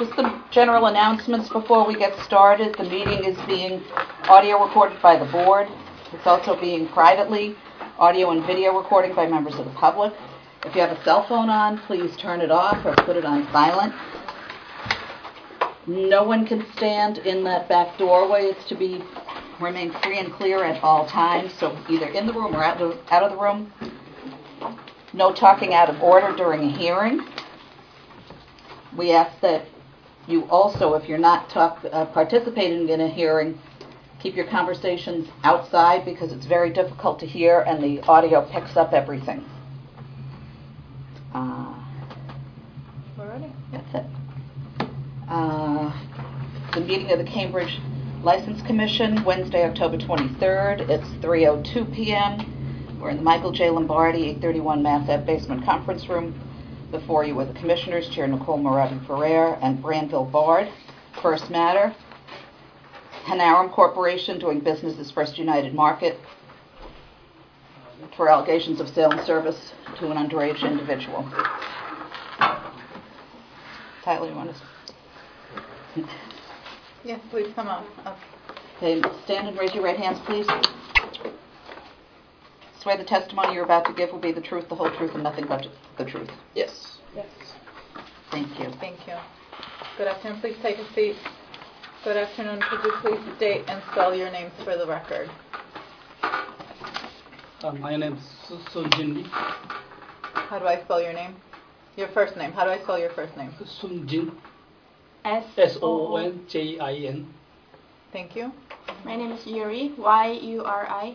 Just some general announcements before we get started. The meeting is being audio recorded by the board. It's also being privately audio and video recording by members of the public. If you have a cell phone on, please turn it off or put it on silent. No one can stand in that back doorway. It's to remain free and clear at all times, so either in the room or out of the room. No talking out of order during a hearing. We ask that you also, if you're not participating in a hearing, keep your conversations outside because it's very difficult to hear and the audio picks up everything. We're ready. That's it. The meeting of the Cambridge License Commission, Wednesday, October 23rd. It's 3:02 p.m. We're in the Michael J. Lombardi, 831 Mass Ave Basement Conference Room. Before you are the Commissioners, Chair Nicole Moravi-Ferrer and Branville Bard. First matter, Hanarum Corporation doing business as First United Market for allegations of sale and service to an underage individual. Tyler, you want to... Yes, please come up. Okay, stand and raise your right hands, please. Swear the testimony you're about to give will be the truth, the whole truth, and nothing but the truth. Yes. Yes. Thank you. Thank you. Good afternoon. Please take a seat. Good afternoon. Could you please state and spell your names for the record? My name is Sunjin Lee. How do I spell your name? Your first name. How do I spell your first name? Sunjin. Sonjin. Thank you. My name is Yuri, Y-U-R-I.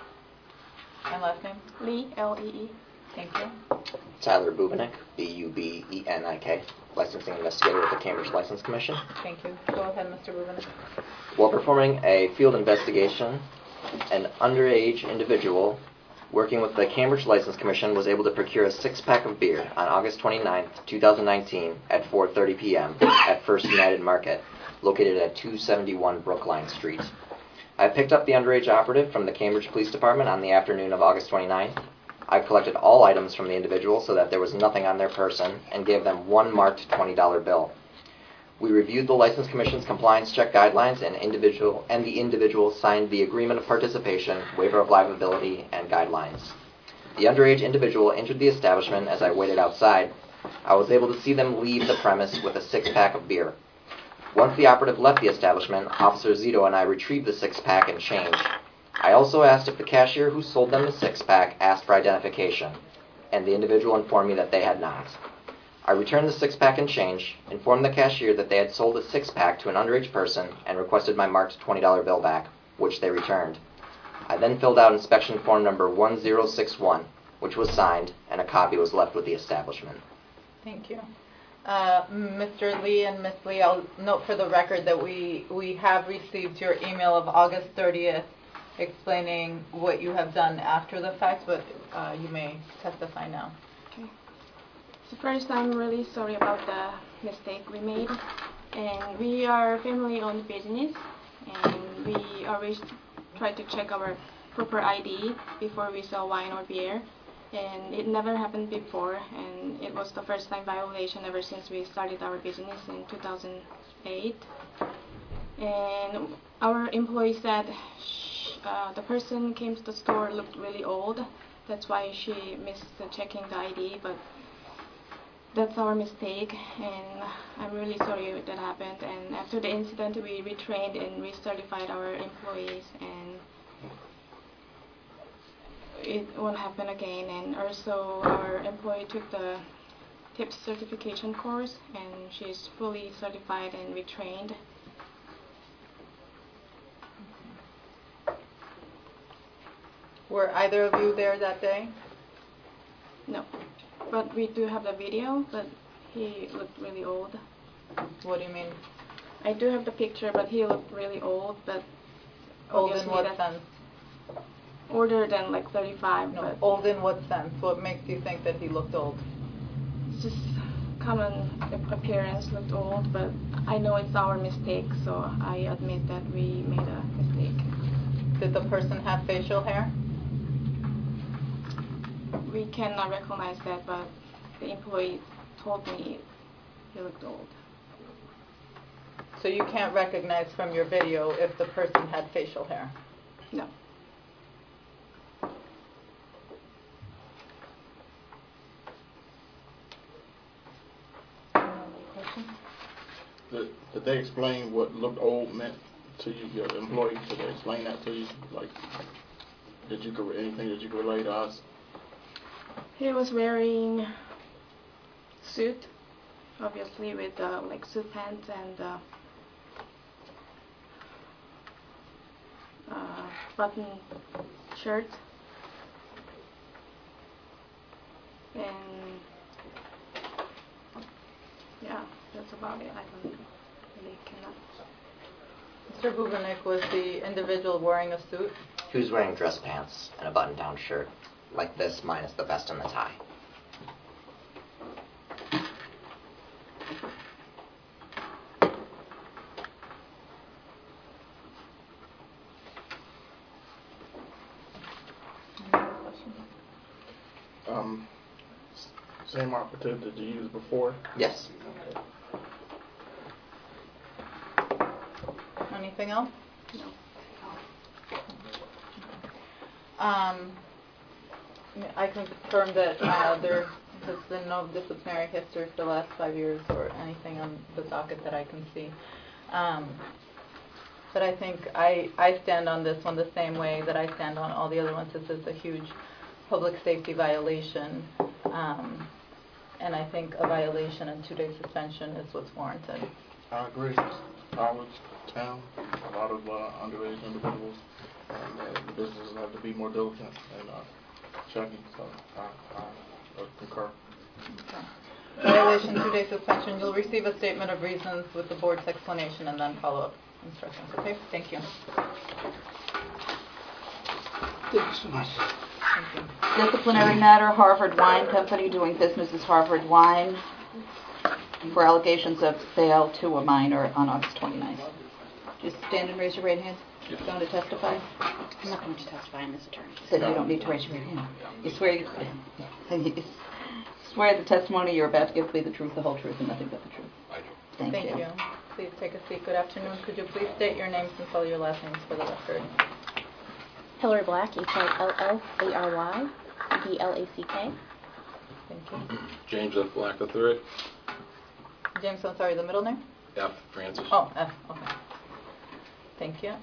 And last name? Lee, L-E-E. Thank you. Tyler Bubenik, B-U-B-E-N-I-K, licensing investigator with the Cambridge License Commission. Thank you. Go ahead, Mr. Bubenik. While performing a field investigation, an underage individual working with the Cambridge License Commission was able to procure a six-pack of beer on August 29th, 2019 at 4:30 p.m. at First United Market, located at 271 Brookline Street. I picked up the underage operative from the Cambridge Police Department on the afternoon of August 29th. I collected all items from the individual so that there was nothing on their person and gave them one marked $20 bill. We reviewed the License Commission's compliance check guidelines and the individual signed the agreement of participation, waiver of liability, and guidelines. The underage individual entered the establishment as I waited outside. I was able to see them leave the premise with a six-pack of beer. Once the operative left the establishment, Officer Zito and I retrieved the six-pack and change. I also asked if the cashier who sold them the six-pack asked for identification, and the individual informed me that they had not. I returned the six-pack and change, informed the cashier that they had sold a six-pack to an underage person, and requested my marked $20 bill back, which they returned. I then filled out inspection form number 1061, which was signed, and a copy was left with the establishment. Thank you. Mr. Lee and Ms. Lee, I'll note for the record that we have received your email of August 30th explaining what you have done after the fact, but you may testify now. Okay. So first, I'm really sorry about the mistake we made. And we are family-owned business, and we always try to check our proper ID before we sell wine or beer. And it never happened before, and it was the first time violation ever since we started our business in 2008. And our employee said the person came to the store looked really old. That's why she missed checking the ID, but that's our mistake, and I'm really sorry that happened. And after the incident, we retrained and re-certified our employees, and it won't happen again. And also, our employee took the TIPS certification course, and she's fully certified and retrained. Were either of you there that day? No. But we do have the video, but he looked really old. What do you mean? I do have the picture, but he looked really old, but old in what sense? Older than like 35. No, but old in what sense? What makes you think that he looked old? It's just common appearance looked old, but I know it's our mistake, so I admit that we made a mistake. Did the person have facial hair? We cannot recognize that, but the employee told me he looked old. So you can't recognize from your video if the person had facial hair? No. Did they explain what looked old meant to you, your employees? Did they explain that to you? Like, anything that you could relate to us? He was wearing suit, obviously with like suit pants and button shirt, and yeah, that's about it. I don't really cannot. Mr. Bubenik, was the individual wearing a suit? He was wearing dress pants and a button-down shirt, like this, minus the vest and the tie. Same operative that you used before? Yes. Anything else? No. I can confirm that there has been no disciplinary history for the last 5 years or anything on the docket that I can see. But I think I stand on this one the same way that I stand on all the other ones. This is a huge public safety violation. And I think a violation and 2-day suspension is what's warranted. I agree. College, town, a lot of underage individuals, and the businesses have to be more diligent in checking, so I concur. Okay. Violation, 2-day suspension. You'll receive a statement of reasons with the board's explanation and then follow-up instructions. Okay? Thank you. Thank you so much. Thank you. Disciplinary matter, Harvard Wine Company doing business as Harvard Wine for allegations of sale to a minor on August 29th. Just stand and raise your right hand. You're going to testify? I'm not going to testify in this attorney. Said you don't need to raise your right hand. You swear swear the testimony you're about to give will be the truth, the whole truth, and nothing but the truth. I do. Thank you. Please take a seat. Good afternoon. Could you please state your names and spell your last names for the record? Hillary Black, Hillary Black. Thank you. James F. Black III. James, I'm sorry, the middle name? F. Francis. Oh, F. Okay. Thank you.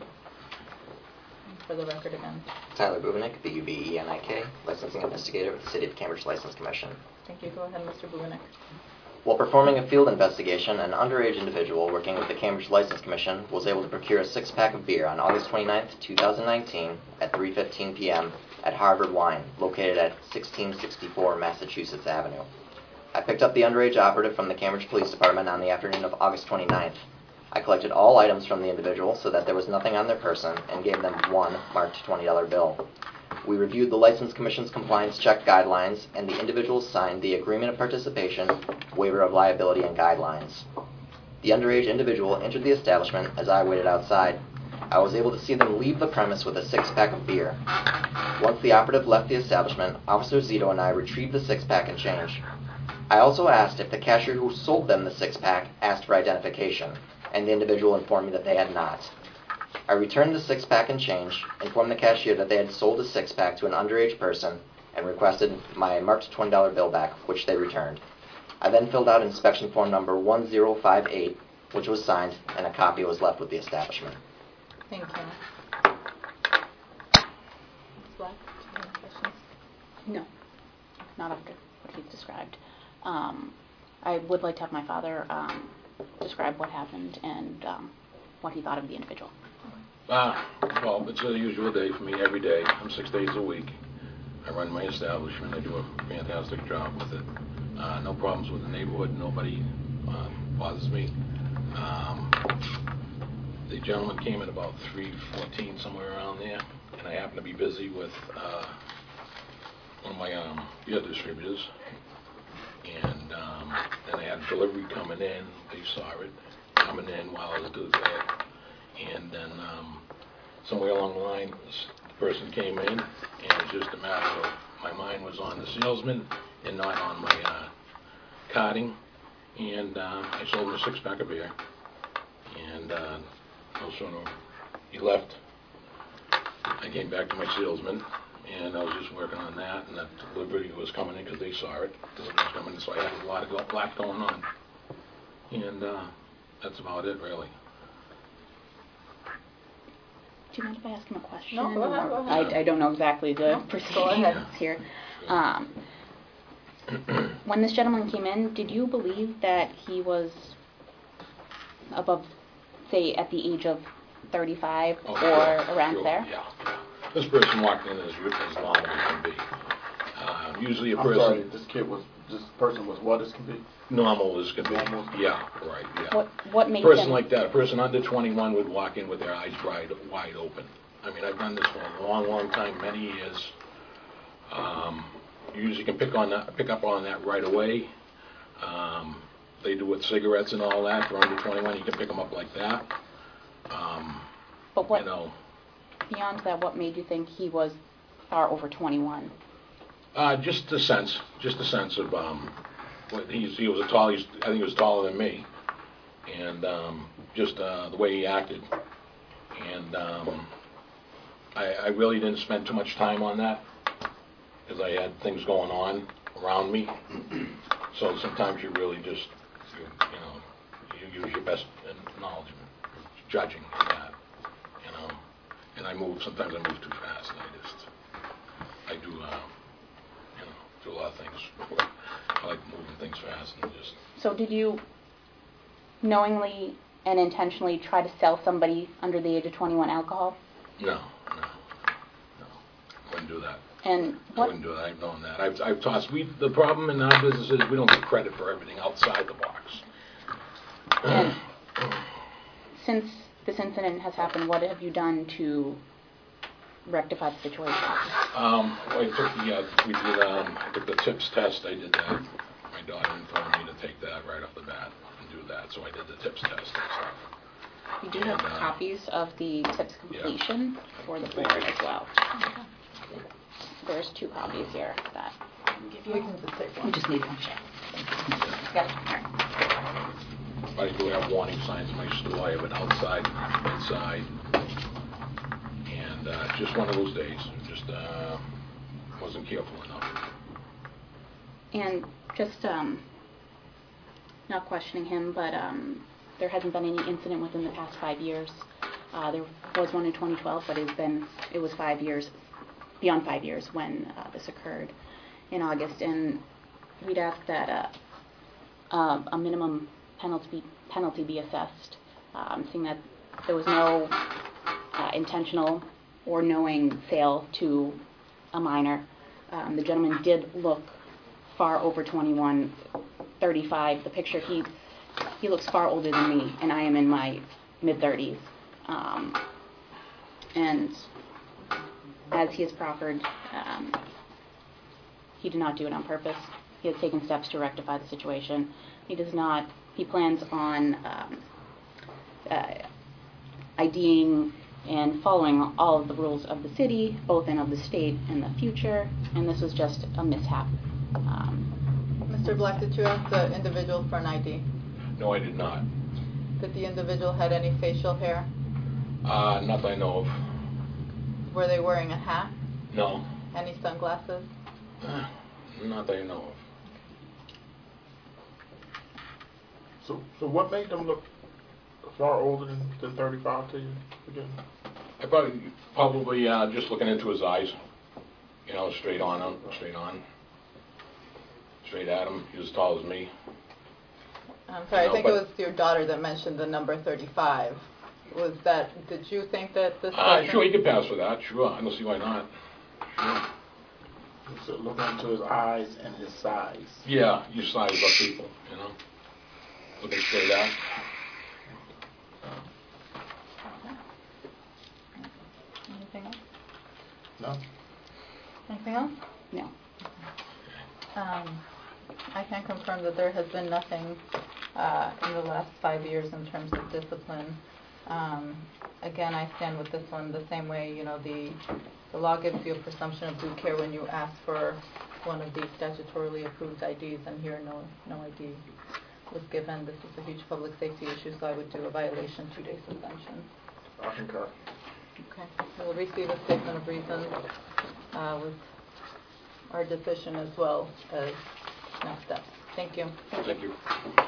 For the record again. Tyler Bubenik, B-U-B-E-N-I-K, licensing investigator with the City of Cambridge License Commission. Thank you. Go ahead, Mr. Bubenik. While performing a field investigation, an underage individual working with the Cambridge License Commission was able to procure a 6-pack of beer on August 29, 2019 at 3:15 p.m. at Harvard Wine, located at 1664 Massachusetts Avenue. I picked up the underage operative from the Cambridge Police Department on the afternoon of August 29th. I collected all items from the individual so that there was nothing on their person and gave them one marked $20 bill. We reviewed the License Commission's compliance check guidelines, and the individuals signed the Agreement of Participation, Waiver of Liability, and Guidelines. The underage individual entered the establishment as I waited outside. I was able to see them leave the premise with a 6-pack of beer. Once the operative left the establishment, Officer Zito and I retrieved the 6-pack and change. I also asked if the cashier who sold them the 6-pack asked for identification, and the individual informed me that they had not. I returned the 6-pack and change, informed the cashier that they had sold a 6-pack to an underage person, and requested my marked $20 bill back, which they returned. I then filled out inspection form number 1058, which was signed, and a copy was left with the establishment. Thank you. Ms. Black, do you have any questions? No, not after what he's described. I would like to have my father describe what happened and what he thought of the individual. Well, it's a usual day for me every day. I'm 6 days a week. I run my establishment. I do a fantastic job with it. No problems with the neighborhood. Nobody bothers me. The gentleman came in about 3:14, somewhere around there, and I happened to be busy with one of my beer distributors. And then I had a delivery coming in. They saw it coming in while I was doing that. And then somewhere along the line, the person came in, and it was just a matter of my mind was on the salesman and not on my carding. and I sold him a 6-pack of beer. And no sooner he left, I came back to my salesman, and I was just working on that, and that delivery was coming in because they saw it. Delivery was coming in, so I had a lot going on. And that's about it, really. Do you mind if I ask him a question? No, go ahead, go Or- ahead. I don't know exactly the No, go proceedings ahead. here. When this gentleman came in, did you believe that he was above, say, at the age of 35 Oh, or sure, around sure, there? Yeah. This person walked in as long as can be. Usually a I'm person sorry, this person was what as can be? normal as can be. Normal as can be. Yeah, right, yeah. What made A person him... like that, a person under 21 would walk in with their eyes wide open. I mean, I've done this for a long, long time, many years. You usually can pick up on that right away. They do with cigarettes and all that. For under 21, you can pick them up like that. But what, You know, beyond that, what made you think he was far over 21? just a sense of what he was I think he was taller than me, and just the way he acted, and I really didn't spend too much time on that because I had things going on around me. So sometimes you really just you use your best knowledge of judging that, and sometimes I move too fast, and I do do a lot of things. I like moving things fast and just... So did you knowingly and intentionally try to sell somebody under the age of 21 alcohol? No. Wouldn't do that. And I what... wouldn't do that. I've known that. I've tossed... The problem in our business is we don't get credit for everything outside the box. And since this incident has happened, what have you done to rectify the situation? Well, I took the TIPS test. I did that. My daughter informed me to take that right off the bat and do that, so I did the TIPS test and stuff. We do have And, copies of the TIPS completion for the board as well. There's 2 copies here that We can just take We one. just need one. Yep. I do have warning signs in my store. I have it outside, inside, and just one of those days. Just wasn't careful enough. And just not questioning him, but there hasn't been any incident within the past 5 years. There was one in 2012, but it was 5 years, beyond 5 years when this occurred in August. And we'd ask that a minimum penalty be assessed, seeing that there was no intentional or knowing sale to a minor. The gentleman did look far over 21, 35. The picture, he looks far older than me, and I am in my mid-30s. And as he has proffered, he did not do it on purpose. He has taken steps to rectify the situation. He plans on IDing and following all of the rules of the city, both and of the state in the future, and this was just a mishap. Mr. Black, did you ask the individual for an ID? No, I did not. Did the individual had any facial hair? Not that I know of. Were they wearing a hat? No. Any sunglasses? Not that I know of. So what made them look far older than 35 to you again? I probably just looking into his eyes, straight at him. He was as tall as me. I'm sorry, No, I think but- it was your daughter that mentioned the number 35. Did you think that this person... Sure, he could pass for that. Sure, I don't see why not. Sure. So looking into his eyes and his size. Yeah, you size up people, looking straight at. Anything else? No? Anything else? No. I can confirm that there has been nothing in the last 5 years in terms of discipline. Again, I stand with this one the same way, the law gives you a presumption of due care when you ask for one of these statutorily approved IDs, and here no ID was given. This is a huge public safety issue, so I would do a violation 2-day suspension. I concur. Okay. We'll receive a statement of reasons with our decision as well as next steps. Thank you. Thank you.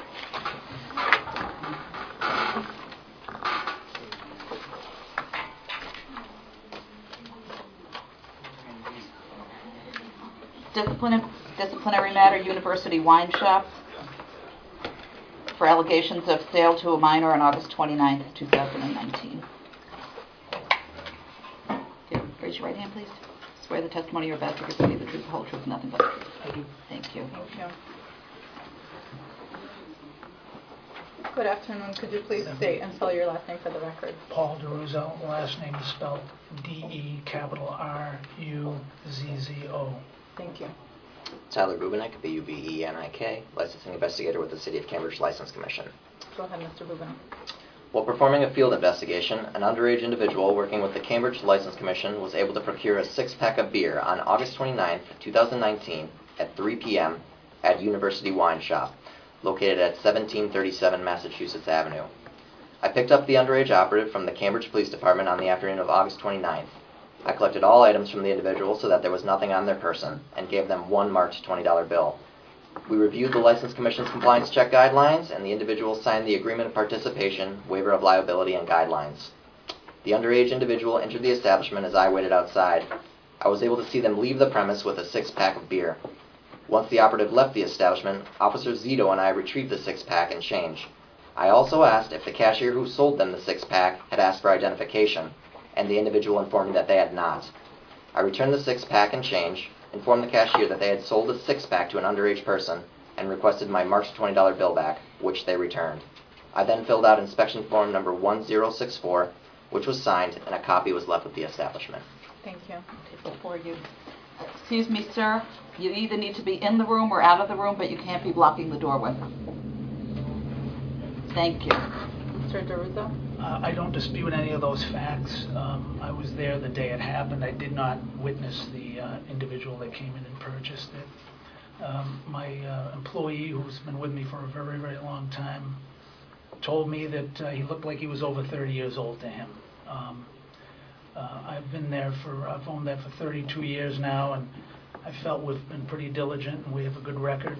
Disciplinary matter, University Wine Shop, for allegations of sale to a minor on August 29th, 2019. Raise your right hand, please. Swear the testimony you're about to give will be the truth, the whole truth, and nothing but the truth. I do. Thank you. Thank you. Good afternoon. Could you please state and spell your last name for the record? Paul DeRuzzo, last name is spelled D-E-R-U-Z-Z-O. Thank you. Tyler Bubenik, B-U-B-E-N-I-K, licensing investigator with the City of Cambridge License Commission. Go ahead, Mr. Bubenik. While performing a field investigation, an underage individual working with the Cambridge License Commission was able to procure a 6-pack of beer on August 29, 2019 at 3 p.m. at University Wine Shop, located at 1737 Massachusetts Avenue. I picked up the underage operative from the Cambridge Police Department on the afternoon of August 29th. I collected all items from the individual so that there was nothing on their person and gave them one marked $20 bill. We reviewed the License Commission's compliance check guidelines, and the individual signed the agreement of participation, waiver of liability, and guidelines. The underage individual entered the establishment as I waited outside. I was able to see them leave the premise with a 6-pack of beer. Once the operative left the establishment, Officer Zito and I retrieved the 6-pack and change. I also asked if the cashier who sold them the 6-pack had asked for identification, and the individual informed me that they had not. I returned the 6-pack and change, informed the cashier that they had sold a 6-pack to an underage person, and requested my marked $20 bill back, which they returned. I then filled out inspection form number 1064, which was signed, and a copy was left with the establishment. Thank you. Before you, excuse me, sir, you either need to be in the room or out of the room, but you can't be blocking the doorway. Thank you. Mr. DeRuzzo? I don't dispute any of those facts. I was there the day it happened. I did not witness the individual that came in and purchased it. My employee, who's been with me for a very, very long time, told me that he looked like he was over 30 years old to him. I've owned that for 32 years now, and I felt we've been pretty diligent and we have a good record.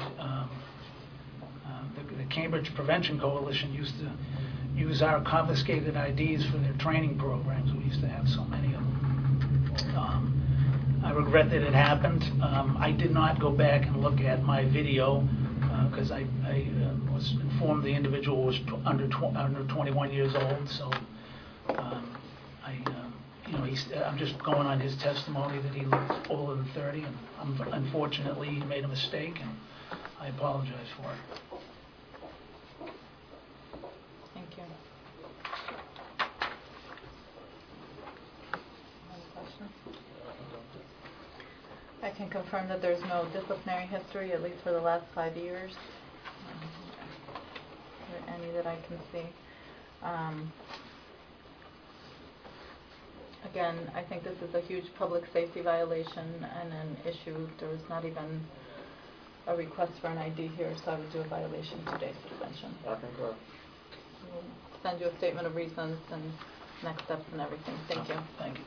The Cambridge Prevention Coalition used to use our confiscated IDs for their training programs. We used to have so many of them. I regret that it happened. I did not go back and look at my video because I was informed the individual was under 21 years old. So I'm just going on his testimony that he looked older than 30, and unfortunately he made a mistake, and I apologize for it. Thank you. Any questions? I can confirm that there's no disciplinary history, at least for the last 5 years. Any that I can see. Again, I think this is a huge public safety violation and an issue. There was not even a request for an ID here, so I would do a violation 2-day suspension. I concur. We'll send you a statement of reasons and next steps and everything. Thank you. Thank you.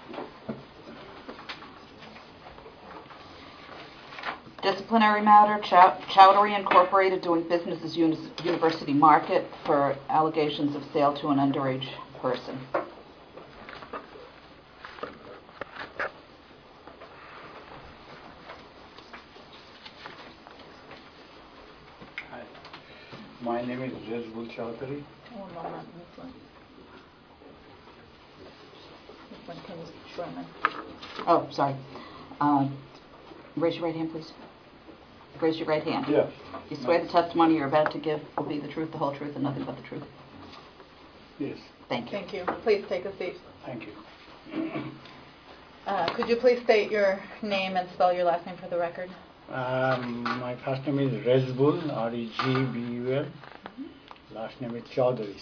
Disciplinary matter, Chowdhury Incorporated doing business as University Market for allegations of sale to an underage person. Hi. My name is Rezbul Chowdhury. One moment, this one. This one, can you swear me? Oh, sorry. Raise your right hand, please. Raise your right hand. Yes. You swear the testimony you're about to give will be the truth, the whole truth, and nothing but the truth. Yes. Thank you. Thank you. Please take a seat. Thank you. Could you please state your name and spell your last name for the record? My first name is Rezbul, R-E-G-B-U-L. Last name is Chowdhury,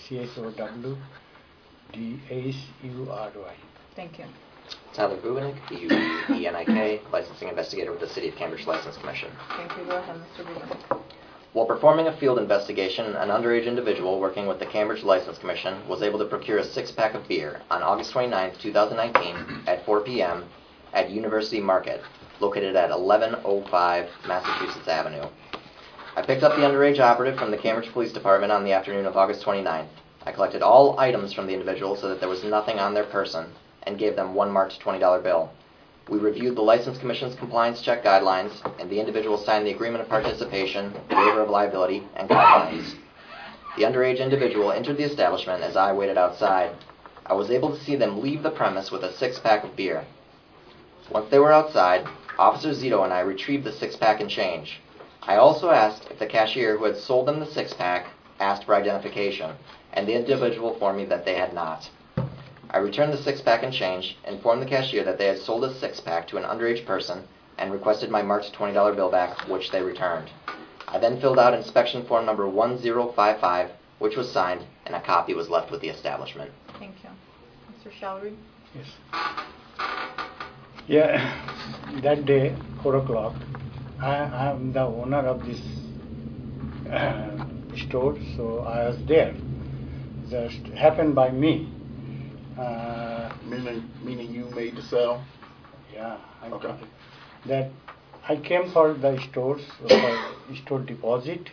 C-H-O-W-D-H-U-R-Y. Thank you. Tyler Bubenik, B-U-B-E-N-I-K, licensing investigator with the City of Cambridge License Commission. Thank you. Go ahead, Mr. Rubin. While performing a field investigation, an underage individual working with the Cambridge License Commission was able to procure a six-pack of beer on August 29, 2019 at 4 p.m. at University Market, located at 1105 Massachusetts Avenue. I picked up the underage operative from the Cambridge Police Department on the afternoon of August 29th. I collected all items from the individual so that there was nothing on their person and gave them one marked $20 bill. We reviewed the License Commission's compliance check guidelines, and the individual signed the agreement of participation, waiver of liability, and guidelines. The underage individual entered the establishment as I waited outside. I was able to see them leave the premise with a six-pack of beer. Once they were outside, Officer Zito and I retrieved the six-pack and change. I also asked if the cashier who had sold them the six-pack asked for identification, and the individual informed me that they had not. I returned the six-pack and change, informed the cashier that they had sold a six-pack to an underage person, and requested my marked $20 bill back, which they returned. I then filled out inspection form number 1055, which was signed, and a copy was left with the establishment. Thank you. Mr. Showery? Yes. Yeah, that day, 4 o'clock, I am the owner of this store, so I was there. Just happened by me. Meaning you made the sale? Yeah. Okay. That I came for the stores, for store deposit.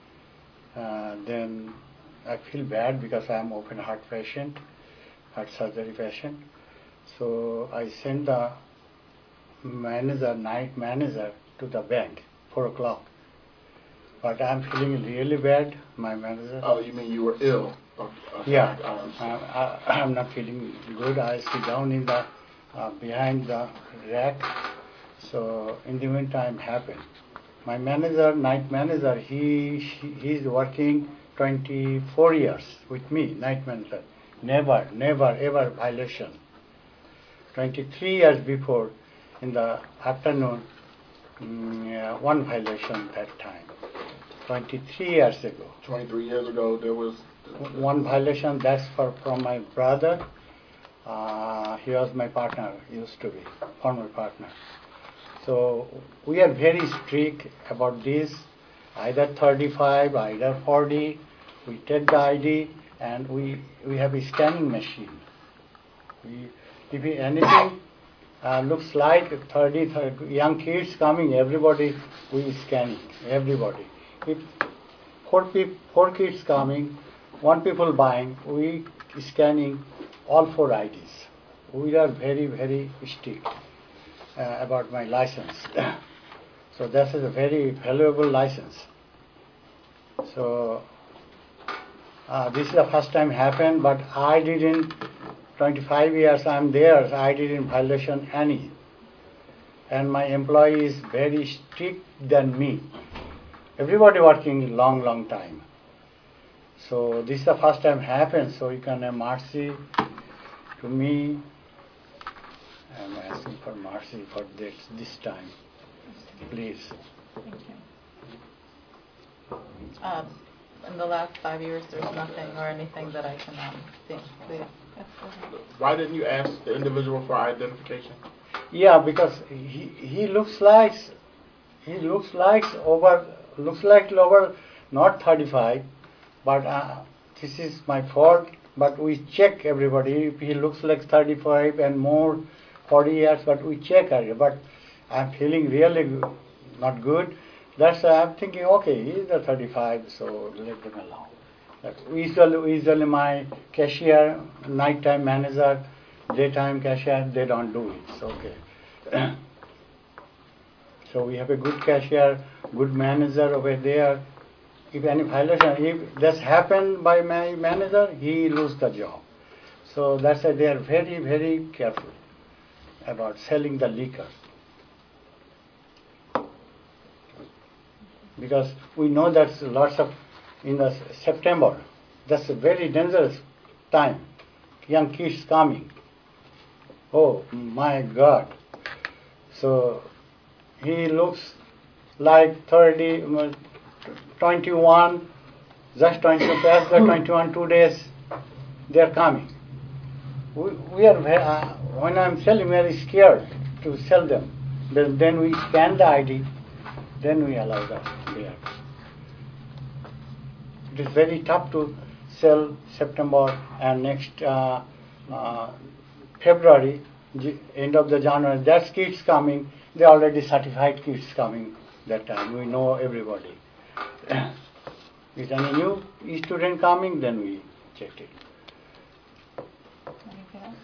Then I feel bad because I am open heart patient, heart surgery patient. So I sent the manager, night manager, to the bank, 4 o'clock. But I'm feeling really bad, my manager. Oh, you mean you were ill? Okay. Yeah, I'm not feeling good. I sit down in the behind the rack. So in the meantime, happened. My manager, night manager, he's working 24 years with me, night manager. Never, ever violation. 23 years before, in the afternoon, one violation that time. 23 years ago. 23 years ago, there was one violation. That's from my brother. He was my partner, used to be, former partner. So we are very strict about this. Either 35, either 40. We take the ID and we have a scanning machine. If anything looks like 30 young kids coming, everybody we scanning, everybody. If four kids coming, one people buying, we scanning all 4 IDs. We are very, very strict about my license. So this is a very valuable license. So this is the first time happened, but I didn't, 25 years I'm there, I didn't violation any. And my employee is very strict than me. Everybody working long time. So this is the first time happened, so you can have mercy to me. I'm asking for mercy for this time. Please. Thank you. In the last 5 years, there's nothing or anything that I can think. Please. Yes, go ahead. Why didn't you ask the individual for identification? Yeah, because he looks like over not 35, but this is my fault. But we check everybody. If he looks like 35 and more, 40 years, but we check her. But I'm feeling really not good. That's why I'm thinking, okay, he's a 35, so let them alone. But usually my cashier, nighttime manager, daytime cashier, they don't do it. So, okay. So we have a good cashier, good manager over there. If any violation, if this happened by my manager, he lose the job. So that's why they are very, very careful about selling the liquor. Because we know that lots of, in the September, that's a very dangerous time. Young kids coming. Oh my God. So he looks like 30, 21, just 20, past the 21, 2 days, they're coming. We are, when I'm selling, very scared to sell them. Then we scan the ID, then we allow the beer. It is very tough to sell September and next February, end of the January. That's kids coming. They already certified kids coming that time. We know everybody. Is any new student coming? Then we check it. Anything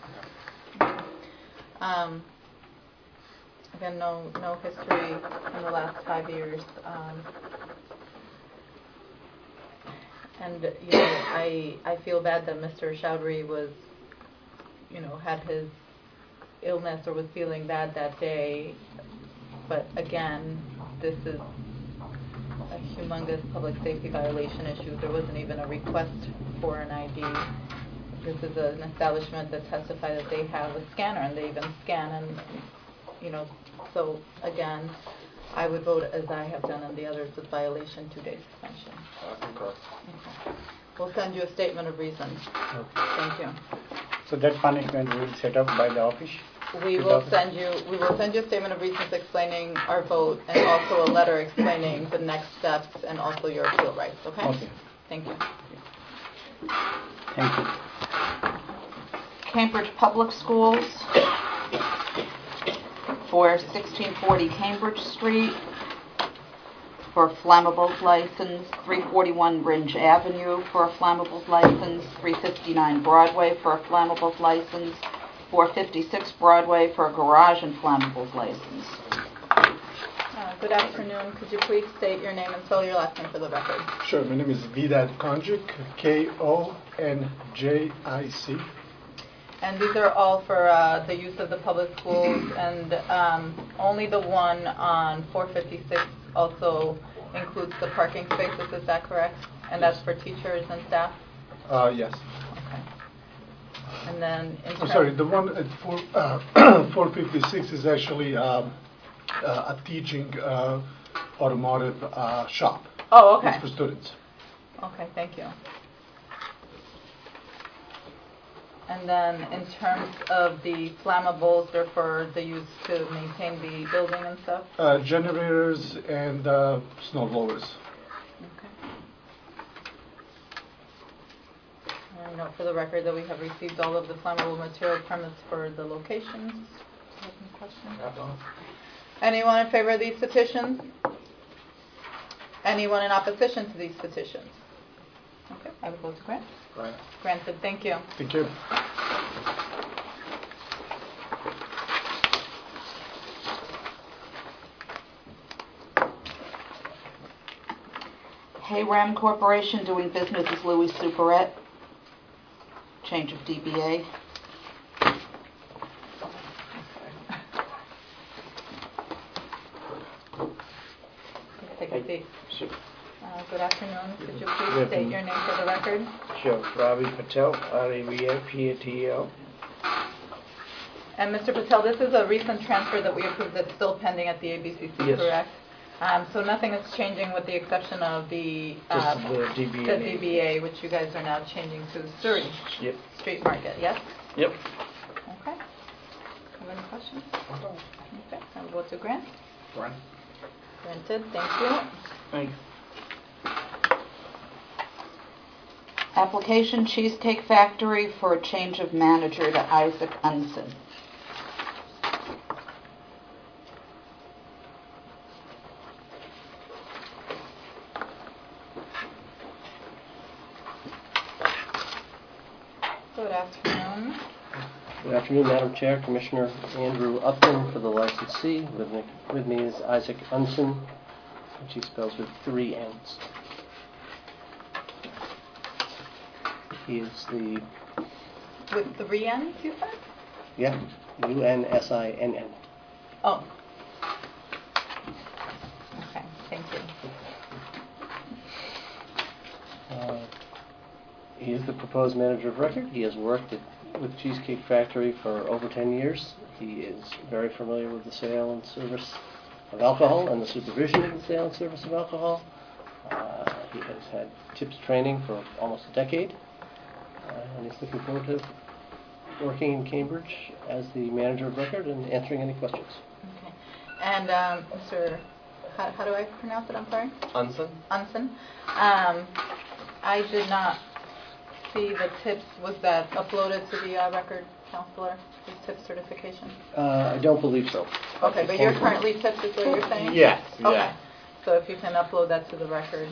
else? Again, no history in the last 5 years. And I feel bad that Mr. Chowdhury was, had his illness or was feeling bad that day. But again, this is a humongous public safety violation issue. There wasn't even a request for an ID. This is an establishment that testified that they have a scanner and they even scan and, so again, I would vote as I have done on the others with violation, 2-day suspension. I concur. Okay. We'll send you a statement of reasons. Okay. Thank you. So that punishment will set up by the office. We will send you a statement of reasons explaining our vote and also a letter explaining the next steps and also your appeal rights, okay? Okay. Thank you. Thank you. Cambridge Public Schools for 1640 Cambridge Street for a flammables license, 341 Ringe Avenue for a flammables license, 359 Broadway for a flammables license, 456 Broadway for a garage and flammables license. Good afternoon. Could you please state your name and spell your last name for the record? Sure. My name is Vidad Konjic, Konjic. And these are all for the use of the public schools, and only the one on 456 also includes the parking spaces, is that correct? And that's for teachers and staff? Yes. Okay. And then in I'm sorry, the one at 456 is actually a teaching automotive shop. Oh, okay. It's for students. Okay, thank you. And then in terms of the flammables, they're for the use to maintain the building and stuff? Generators and snow blowers. Okay. I note for the record that we have received all of the flammable material permits for the locations. Do you have any questions? Anyone in favor of these petitions? Anyone in opposition to these petitions? Okay, I would vote to grant. Right. Granted, thank you. Thank you. Hayram Corporation doing business as Louis Superette. Change of DBA. Take a seat. Sure. Good afternoon. Could you please state your name for the record? Sure. Ravi Patel, R-A-V-I-P-A-T-E-L. And Mr. Patel, this is a recent transfer that we approved that's still pending at the ABCC, Yes. correct? So nothing is changing with the exception of the Just the DBA. the DBA, which you guys are now changing to Surrey Yep. Street Market, yes? Yep. Okay. Have any questions? Okay, I will vote to grant. Right. Granted, thank you. Thanks. Application Cheesecake Factory for a change of manager to Isaac Unson. Good afternoon. Good afternoon, Madam Chair, Commissioner Andrew Upton for the licensee. With me is Isaac Unson, which he spells with 3 N's. He is the, With 3 N's, you said? yeah, U-N-S-I-N-N. Oh. Okay, thank you. He is the proposed manager of record. He has worked with Cheesecake Factory for over 10 years. He is very familiar with the sale and service of alcohol and the supervision of the sale and service of alcohol. He has had TIPS training for almost a decade, and he's looking forward to working in Cambridge as the manager of record and answering any questions. Okay. And Mr. How do I pronounce it? I'm sorry. Unson? Unson. I did not see the tips. Was that uploaded to the record, Counselor, the tip certification? I don't believe so. Okay, but you're currently tipped is what you're saying? Yes, Okay. yeah. So if you can upload that to the record.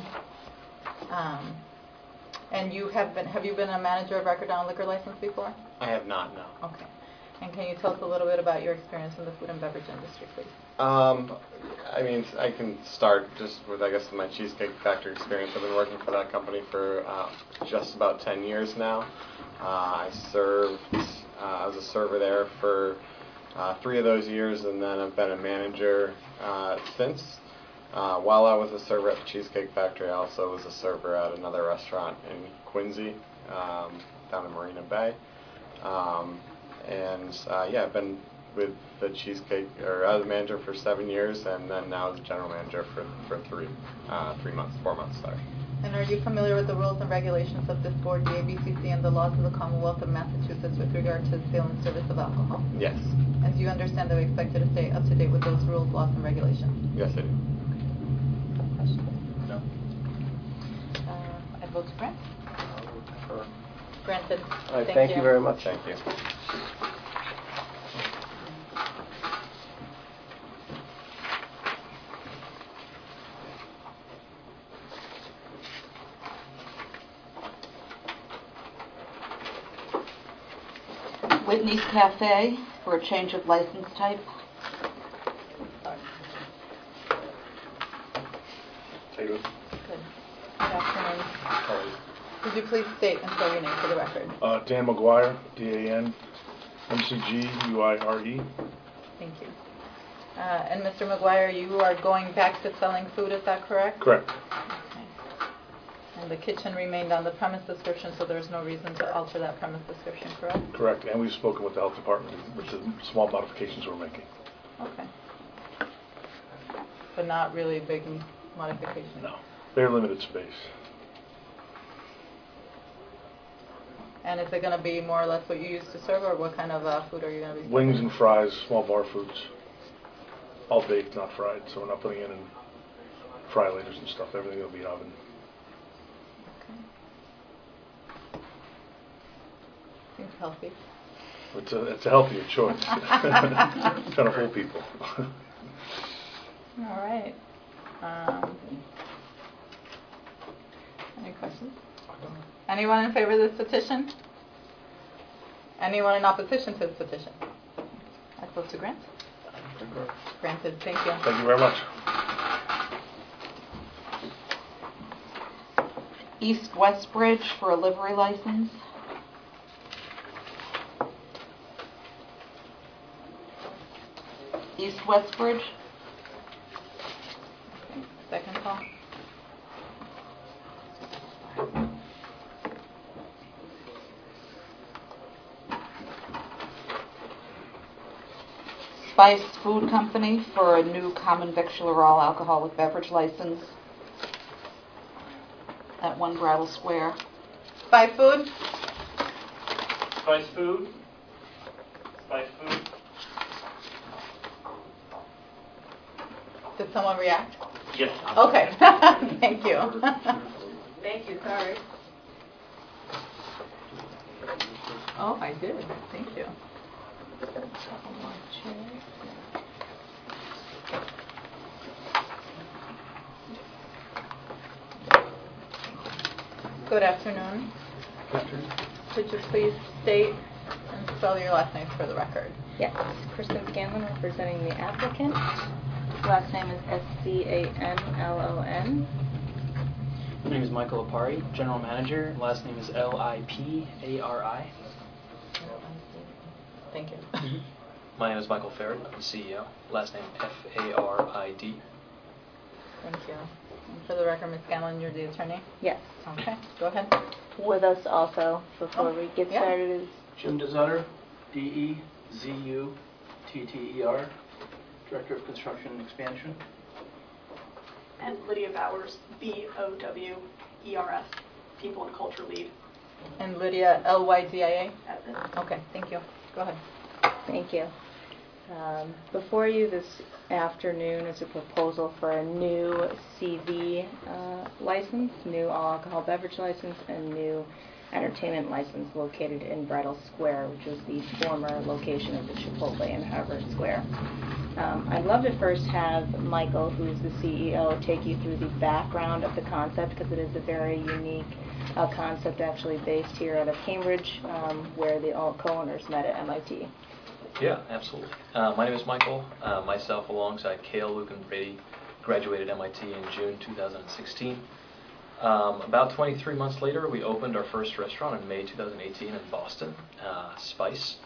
And have you been a manager of record on a liquor license before? I have not, no. Okay. And can you tell us a little bit about your experience in the food and beverage industry, please? I mean, I can start just with, I guess, my Cheesecake Factory experience. I've been working for that company for just about 10 years now. I was a server there for 3 of those years, and then I've been a manager since. While I was a server at the Cheesecake Factory, I also was a server at another restaurant in Quincy, down in Marina Bay. I've been with the Cheesecake, or I was a manager for 7 years, and then now as a general manager for 4 months, sorry. And are you familiar with the rules and regulations of this board, the ABCC, and the laws of the Commonwealth of Massachusetts with regard to the sale and service of alcohol? Yes. And do you understand that we expect you to stay up to date with those rules, laws, and regulations? Yes, I do. Questions? No. I vote to grant. Granted. All right, thank you very much. Thank you. Whitney's Cafe for a change of license type. Good. Good afternoon. Would you please state and spell your name for the record? Dan McGuire, D-A-N, M-C-G-U-I-R-E. Thank you. And Mr. McGuire, you are going back to selling food, is that correct? Correct. Okay. And the kitchen remained on the premise description, so there's no reason to alter that premise description, correct? Correct, and we've spoken with the health department with the small modifications we're making. Okay. But not really big modifications? No, very limited space. And is it going to be more or less what you used to serve, or what kind of food are you going to be serving? Wings and fries, small bar foods, all baked, not fried, so we're not putting in fry laters and stuff. Everything will be oven. Okay. Seems healthy. It's a healthier choice. Trying to fool people. All right. Any questions? Anyone in favor of this petition? Anyone in opposition to this petition? I vote to grant. Granted. Thank you. Thank you very much. East West Bridge for a livery license. East West Bridge. Okay. Second call. Spice Food Company for a new common victular all alcoholic beverage license at 1 Brattle Square. Spice Food? Spice Food? Spice Food? Did someone react? Yes. Okay. Thank you. Thank you. Sorry. Oh, I did. Thank you. Good afternoon. Could you please state and spell your last name for the record? Yes, Kristen Scanlon representing the applicant. Last name is Scanlon. My name is Michael Apari, General Manager. Last name is Lipari. Thank you. My name is Michael Farrett, I'm the CEO. Last name Farid. Thank you. And for the record, Ms. Scanlon, you're the attorney? Yes. Okay, go ahead. With us also, before we get started, is Jim Dezutter, Dezutter, Director of Construction and Expansion. And Lydia Bowers, BOWERS, People and Culture Lead. And Lydia, LYDIA? That's it. Okay, thank you. Go ahead. Thank you. Before you this afternoon is a proposal for a new CV license, new all alcohol beverage license, and new entertainment license located in Bridal Square, which was the former location of the Chipotle in Harvard Square. I'd love to first have Michael, who's the CEO, take you through the background of the concept, because it is a very unique concept actually based here out of Cambridge, where the all co-owners met at MIT. Yeah, absolutely. My name is Michael. Myself, alongside Cale, Luke, and Brady, graduated MIT in June 2016. About 23 months later, we opened our first restaurant in May 2018 in Boston, Spice.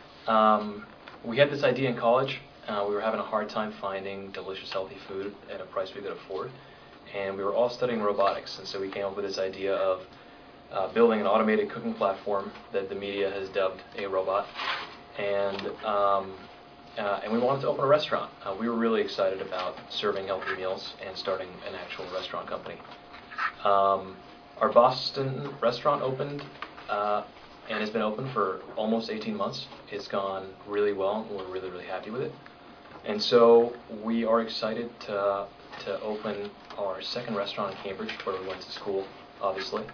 We had this idea in college. We were having a hard time finding delicious, healthy food at a price we could afford. And we were all studying robotics, and so we came up with this idea of building an automated cooking platform that the media has dubbed a robot. And we wanted to open a restaurant. We were really excited about serving healthy meals and starting an actual restaurant company. Our Boston restaurant opened and has been open for almost 18 months. It's gone really well, and we're really, really happy with it. And so we are excited to open our second restaurant in Cambridge, where we went to school, obviously.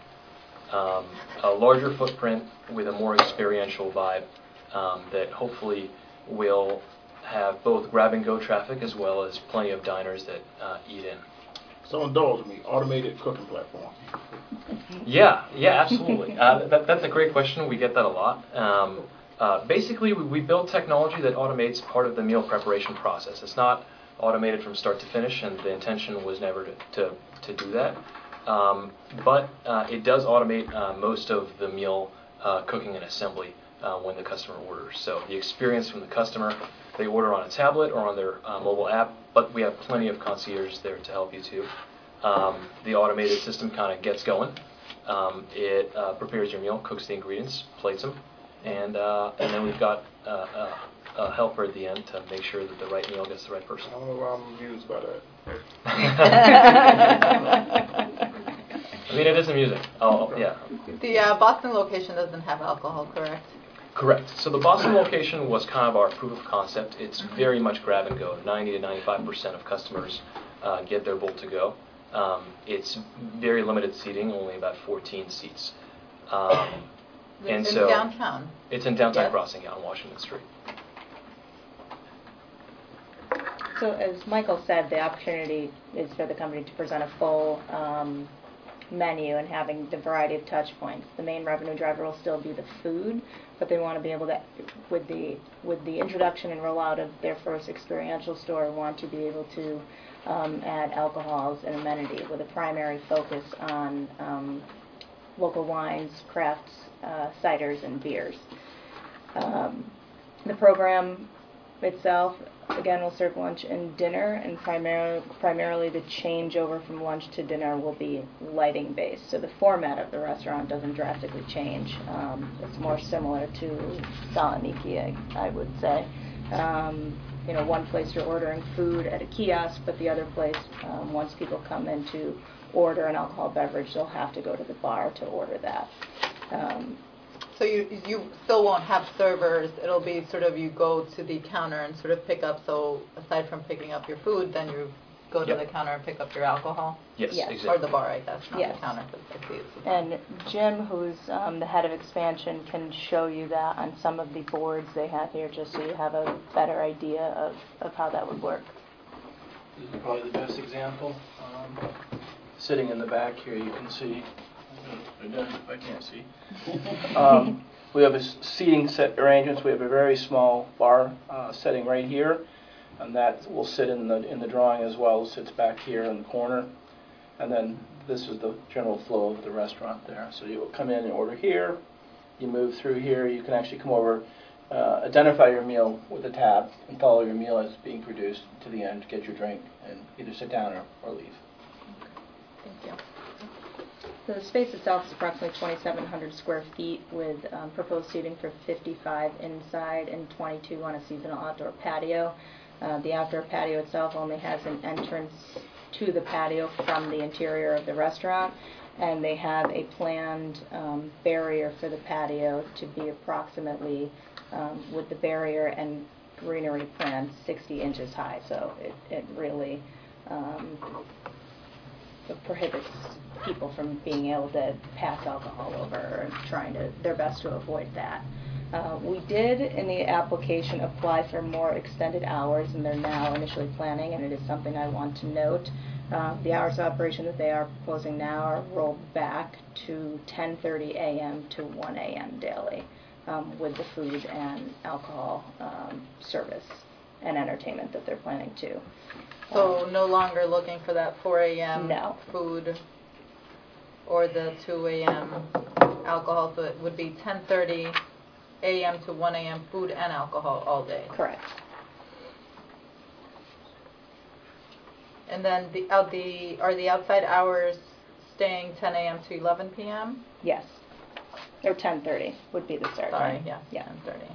A larger footprint with a more experiential vibe that hopefully will have both grab-and-go traffic as well as plenty of diners that eat in. So indulge me, automated cooking platform. Yeah, absolutely. That's a great question. We get that a lot. Basically, we build technology that automates part of the meal preparation process. It's not automated from start to finish, and the intention was never to do that. But it does automate most of the meal cooking and assembly when the customer orders. So the experience from the customer, they order on a tablet or on their mobile app, but we have plenty of concierges there to help you too. The automated system kind of gets going. It prepares your meal, cooks the ingredients, plates them, and then we've got a helper at the end to make sure that the right meal gets the right person. I don't know why I'm amused by that. I mean, it is amusing. Oh, yeah. The Boston location doesn't have alcohol, correct? Correct. So the Boston location was kind of our proof of concept. It's very much grab and go. 90 to 95% of customers get their bowl to go. It's very limited seating, only about 14 seats. It's in downtown. It's in downtown Crossing on Washington Street. So as Michael said, the opportunity is for the company to present a full menu and having the variety of touch points. The main revenue driver will still be the food, but they want to be able to, with the introduction and rollout of their first experiential store, want to be able to add alcohol as an amenity with a primary focus on local wines, crafts, ciders, and beers. The program itself, again, will serve lunch and dinner, and primarily the changeover from lunch to dinner will be lighting based. So the format of the restaurant doesn't drastically change. It's more similar to Saloniki, I would say. One place you're ordering food at a kiosk, but the other place, once people come in to order an alcohol beverage, they'll have to go to the bar to order that. So you still won't have servers. It'll be sort of you go to the counter and sort of pick up. So aside from picking up your food, then you go to the counter and pick up your alcohol? Yes, exactly. Or the bar, I guess, not Yes. the counter. Because I see it's And Jim, who's the head of expansion, can show you that on some of the boards they have here, just so you have a better idea of how that would work. This is probably the best example. Sitting in the back here, you can see. I can't see. We have a seating set arrangements. We have a very small bar setting right here, and that will sit in the drawing as well. It sits back here in the corner, and then this is the general flow of the restaurant there. So you will come in and order here. You move through here. You can actually come over, identify your meal with a tab, and follow your meal as being produced to the end. Get your drink, and either sit down or leave. Thank you. So the space itself is approximately 2,700 square feet with proposed seating for 55 inside and 22 on a seasonal outdoor patio. The outdoor patio itself only has an entrance to the patio from the interior of the restaurant, and they have a planned barrier for the patio to be approximately with the barrier and greenery plants 60 inches high, so it really it prohibits people from being able to pass alcohol over and trying their best to avoid that. We did in the application apply for more extended hours than they're now initially planning, and it is something I want to note. The hours of operation that they are proposing now are rolled back to 10:30 a.m. to 1 a.m. daily, with the food and alcohol service and entertainment that they're planning to. So no longer looking for that 4 a.m. No. food or the 2 a.m. alcohol, so it would be 10:30 a.m. to 1 a.m. food and alcohol all day. Correct. And then are the outside hours staying 10 a.m. to 11 p.m.? Yes. Or 10:30 would be the start time. Sorry, yeah, Yeah. 10:30.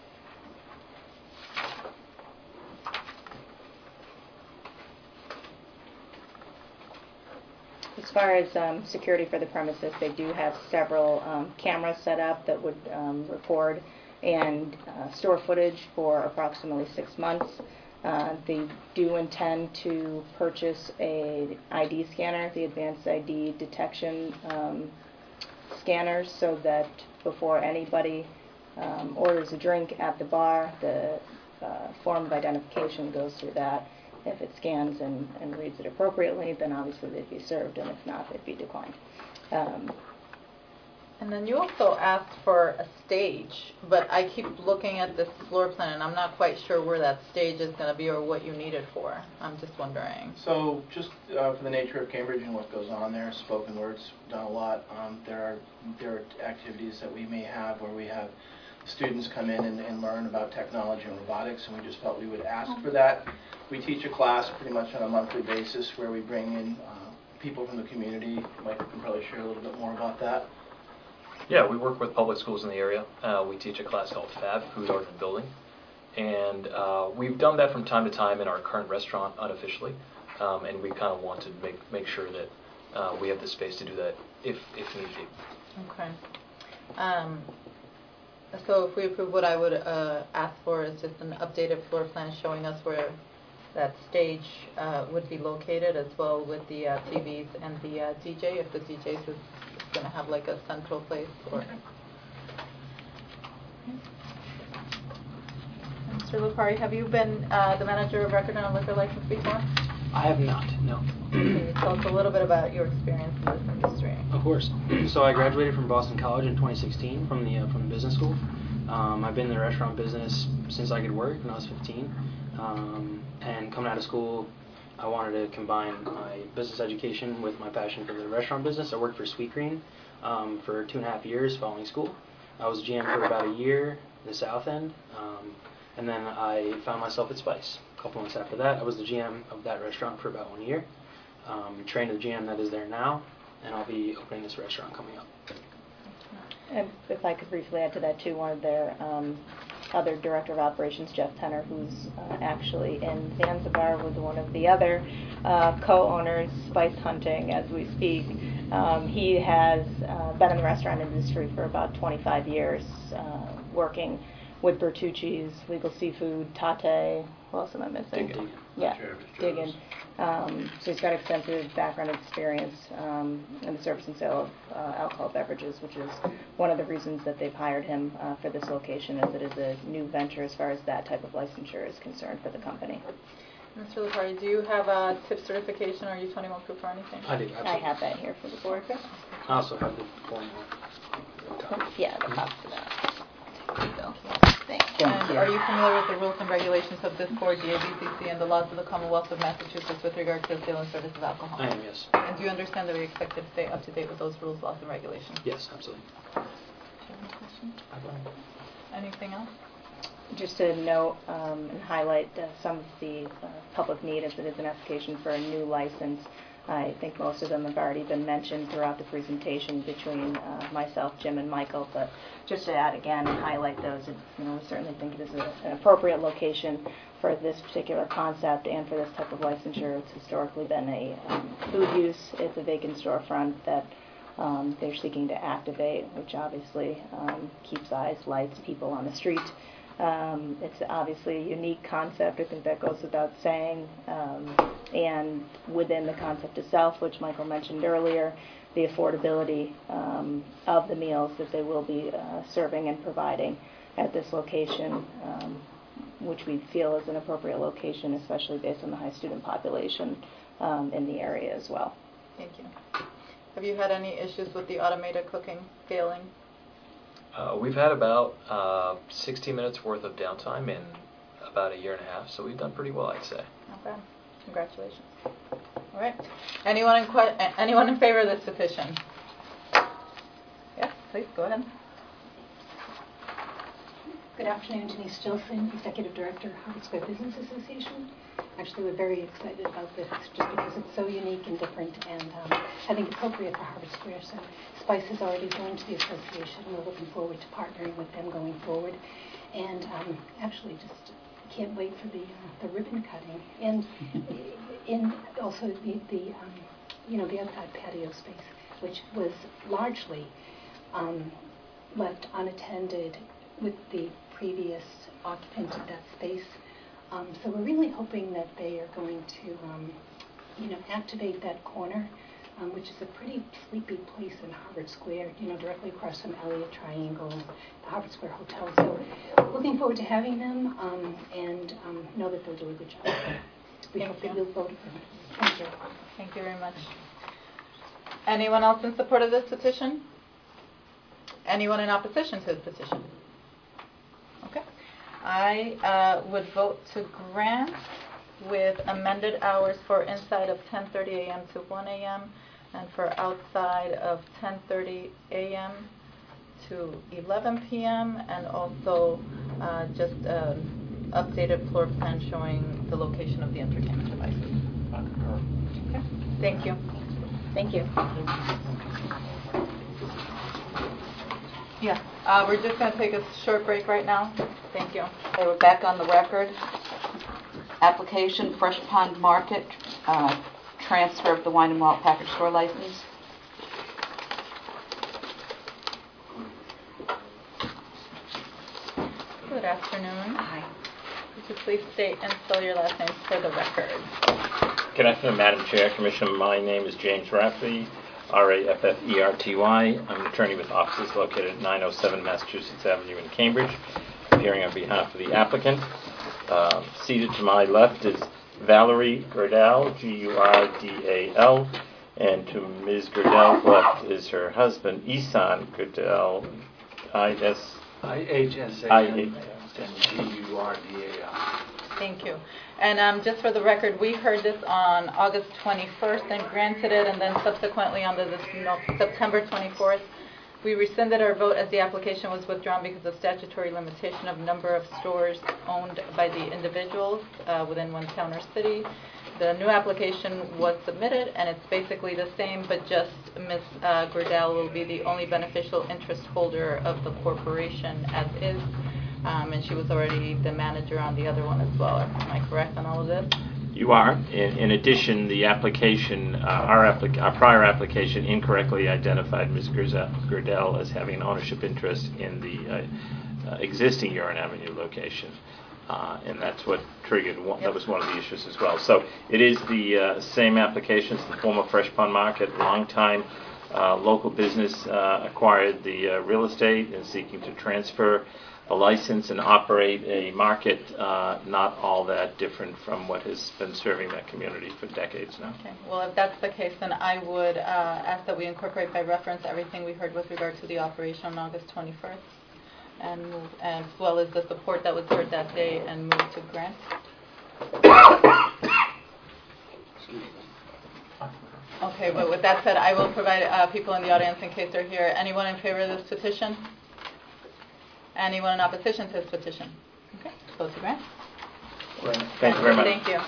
As far as security for the premises, they do have several cameras set up that would record and store footage for approximately 6 months. They do intend to purchase a ID scanner, the advanced ID detection scanners, so that before anybody orders a drink at the bar, the form of identification goes through that. If it scans and reads it appropriately, then obviously they'd be served, and if not, they'd be declined. And then you also asked for a stage, but I keep looking at this floor plan and I'm not quite sure where that stage is going to be or what you need it for. I'm just wondering. So just for the nature of Cambridge and what goes on there, spoken word's done a lot. There are activities that we may have where we have students come in and learn about technology and robotics, and we just felt we would ask for that. We teach a class pretty much on a monthly basis where we bring in people from the community. Mike can probably share a little bit more about that. Yeah, we work with public schools in the area. We teach a class called FAB, Food, Art, and Building. And we've done that from time to time in our current restaurant unofficially. And we kind of want to make sure that we have the space to do that if need be. Okay. So if we approve, what I would ask for is just an updated floor plan showing us where that stage would be located, as well with the TVs and the DJ, if the DJ is going to have like a central place. Or Mr. Lipari, have you been the manager of record on a liquor license before? I have not, no. Can you tell us a little bit about your experience in this industry? Of course. So I graduated from Boston College in 2016 from the business school. I've been in the restaurant business since I could work when I was 15. And coming out of school, I wanted to combine my business education with my passion for the restaurant business. I worked for Sweetgreen for 2.5 years following school. I was GM for about a year in the South End, and then I found myself at Spice. A couple months after that, I was the GM of that restaurant for about 1 year. Trained the GM that is there now, and I'll be opening this restaurant coming up. And if I could briefly add to that too, one of their other director of operations, Jeff Tenner, who's actually in Zanzibar with one of the other co-owners, Spice Hunting, as we speak. He has been in the restaurant industry for about 25 years, working with Bertucci's, Legal Seafood, Tate. Who else am I missing? Diggin'. Yeah, Diggin'. So he's got extensive background experience in the service and sale of alcohol beverages, which is one of the reasons that they've hired him for this location, as it is a new venture as far as that type of licensure is concerned for the company. Mr. Lipari, do you have a tip certification or U21 proof or anything? I do, absolutely. I have that here for the board. I also have the form on. Yeah, the cops for that. There you go. And are you familiar with the rules and regulations of this board, the ABCC, and the laws of the Commonwealth of Massachusetts with regard to the sale and service of alcohol? I am, yes. And do you understand that we expect you to stay up to date with those rules, laws, and regulations? Yes, absolutely. Do you have any questions? Anything else? Just to note and highlight some of the public need, as it is an application for a new license. I think most of them have already been mentioned throughout the presentation between myself, Jim, and Michael, but just to add again and highlight those, we certainly think it is an appropriate location for this particular concept and for this type of licensure. It's historically been a food use. It's a vacant storefront that they're seeking to activate, which obviously keeps eyes, lights, people on the street. It's obviously a unique concept, I think that goes without saying, and within the concept itself, which Michael mentioned earlier, the affordability of the meals that they will be serving and providing at this location, which we feel is an appropriate location, especially based on the high student population in the area as well. Thank you. Have you had any issues with the automated cooking failing? We've had about 60 minutes worth of downtime in about a year and a half, so we've done pretty well, I'd say. Okay. Congratulations. All right. Anyone in favor of this petition? Yes, please, go ahead. Good afternoon, Denise Gilson, Executive Director, Harvard Square Business Association. Actually, we're very excited about this just because it's so unique and different and I think appropriate for Harvard Square. So Spice has already joined the association. We're looking forward to partnering with them going forward. And actually just can't wait for the ribbon cutting. And in also the outside patio space, which was largely left unattended with the previous occupant of that space. So we're really hoping that they are going to, activate that corner, which is a pretty sleepy place in Harvard Square, directly across from Elliott Triangle, the Harvard Square Hotel. So looking forward to having them and know that they'll do a good job. We hope that you'll vote for them. Thank you. Thank you very much. Anyone else in support of this petition? Anyone in opposition to this petition? Okay. I would vote to grant with amended hours for inside of 10:30 a.m. to 1 a.m. and for outside of 10:30 a.m. to 11 p.m. and also just updated floor plan showing the location of the entertainment devices. Okay. Thank you. Thank you. Yeah, we're just going to take a short break right now. Thank you. Okay, we're back on the record. Application, Fresh Pond Market, transfer of the wine and malt package store license. Good afternoon. Hi. Could you please state and spell your last name for the record? Good afternoon, Madam Chair, Commissioner. My name is James Rafferty, Raffferty. I'm an attorney with offices located at 907 Massachusetts Avenue in Cambridge, appearing on behalf of the applicant. Seated to my left is Valerie Gurdal, Gurdal, and to Ms. Gurdal's left is her husband, Isan Gurdal, IHSAN, Gurdal. Thank you. And just for the record, we heard this on August 21st and granted it, and then subsequently on September 24th, we rescinded our vote as the application was withdrawn because of statutory limitation of number of stores owned by the individuals within one town or city. The new application was submitted, and it's basically the same, but just Ms. Gurdal will be the only beneficial interest holder of the corporation as is. And she was already the manager on the other one as well. Am I correct on all of this? You are. In addition, the application, our prior application incorrectly identified Ms. Gurdal as having an ownership interest in the existing Huron Avenue location. And that's what triggered, that was one of the issues as well. So it is the same application as the former Fresh Pond Market. Long time local business acquired the real estate and seeking to transfer a license and operate a market not all that different from what has been serving that community for decades now. Okay. Well, if that's the case, then I would ask that we incorporate by reference everything we heard with regard to the operation on August 21st, and as well as the support that was heard that day, and move to grant. Okay, but with that said, I will provide people in the audience in case they're here. Anyone in favor of this petition? Anyone in opposition to this petition? Okay, vote to grant. Thank you very much. Thank you.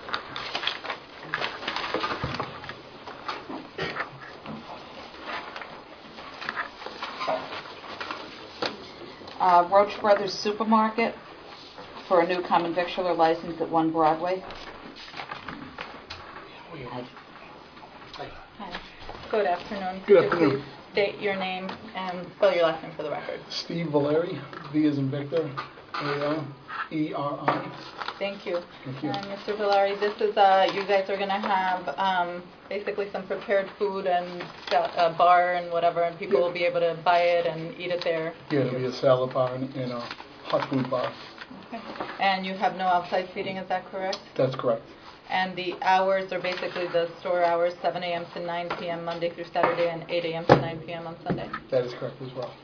Roach Brothers Supermarket for a new common victualler license at 1 Broadway. Hi. Good afternoon. Good Could afternoon. you please state your name and spell your last name for the record? Steve Valeri, V as in Victor, A-L-E-R-I. Thank you. Thank you. Mr. Villari, this is, you guys are going to have basically some prepared food and a bar and whatever, and people will be able to buy it and eat it there. Yeah, it'll be a salad bar and a hot food bar. Okay. And you have no outside seating, is that correct? That's correct. And the hours are basically the store hours, 7 a.m. to 9 p.m. Monday through Saturday, and 8 a.m. to 9 p.m. on Sunday? That is correct as well.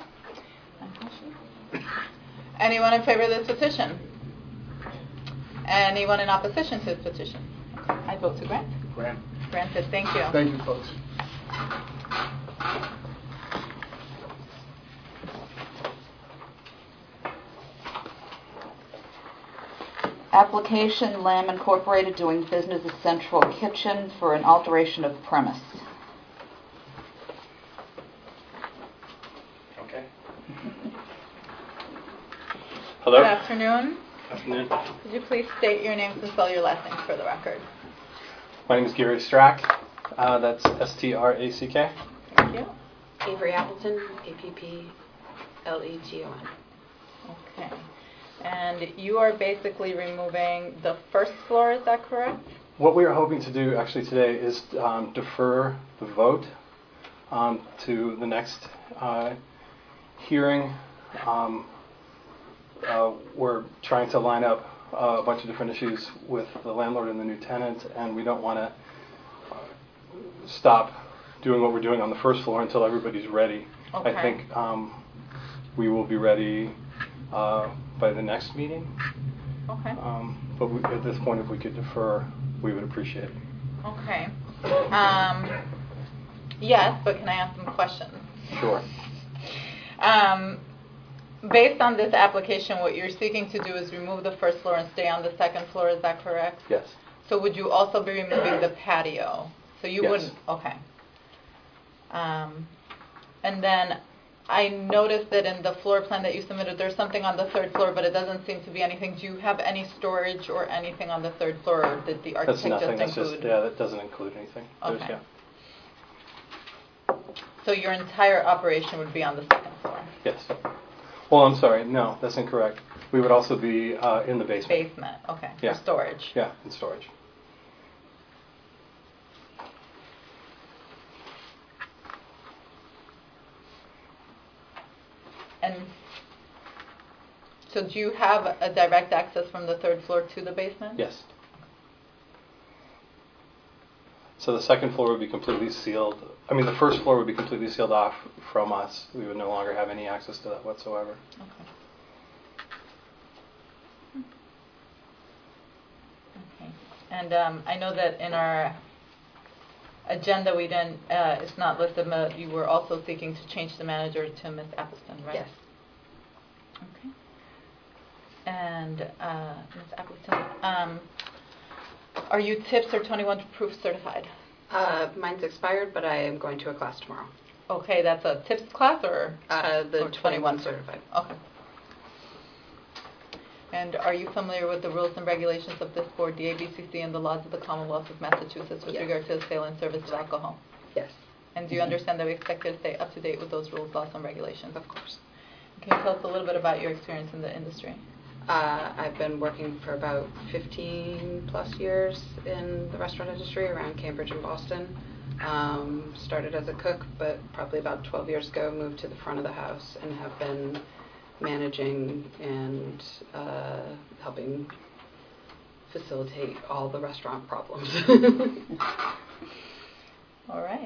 Anyone in favor of this petition? Anyone in opposition to this petition? I vote to grant. Grant. Granted. Thank you. Thank you, folks. Application Lamb Incorporated doing business as Central Kitchen for an alteration of premise. Okay. Hello. Good afternoon. Afternoon. Could you please state your names and spell your last name for the record? My name is Gary Strack. That's S-T-R-A-C-K. Thank you. Avery Appleton, A-P-P-L-E-T-O-N. Okay. And you are basically removing the first floor, is that correct? What we are hoping to do actually today is defer the vote to the next hearing. We're trying to line up a bunch of different issues with the landlord and the new tenant, and we don't want to stop doing what we're doing on the first floor until everybody's ready. Okay. I think we will be ready by the next meeting. Okay. But at this point, if we could defer, we would appreciate it. Okay. Yes, but can I ask some questions? Sure. Based on this application, what you're seeking to do is remove the first floor and stay on the second floor, is that correct? Yes. So would you also be removing the patio? So you Yes. wouldn't, okay. And then I noticed that in the floor plan that you submitted, there's something on the third floor, but it doesn't seem to be anything. Do you have any storage or anything on the third floor, or did the That's architect nothing. just That's include? just, yeah, that doesn't include anything. There's- Okay. yeah. So your entire operation would be on the second floor? Yes. Well, I'm sorry. No, that's incorrect. We would also be in the basement. Basement, okay, Yeah. for storage. Yeah, in storage. And so do you have a direct access from the third floor to the basement? Yes. So the second floor would be completely sealed. I mean, the first floor would be completely sealed off from us. We would no longer have any access to that whatsoever. Okay. Okay. And I know that in our agenda we didn't, it's not listed, but you were also seeking to change the manager to Ms. Appleton, right? Yes. Okay. And Ms. Appleton, are you TIPS or 21 proof certified? Mine's expired, but I am going to a class tomorrow. Okay, that's a TIPS class or? The or 21 certified. Okay. And are you familiar with the rules and regulations of this board, the ABCC, and the laws of the Commonwealth of Massachusetts with Yes. regard to the sale and service of alcohol? Yes. And do you understand that we expect you to stay up to date with those rules, laws, and regulations? Of course. Can you tell us a little bit about your experience in the industry? I've been working for about 15 plus years in the restaurant industry around Cambridge and Boston. Started as a cook, but probably about 12 years ago moved to the front of the house and have been managing and helping facilitate all the restaurant problems. All right.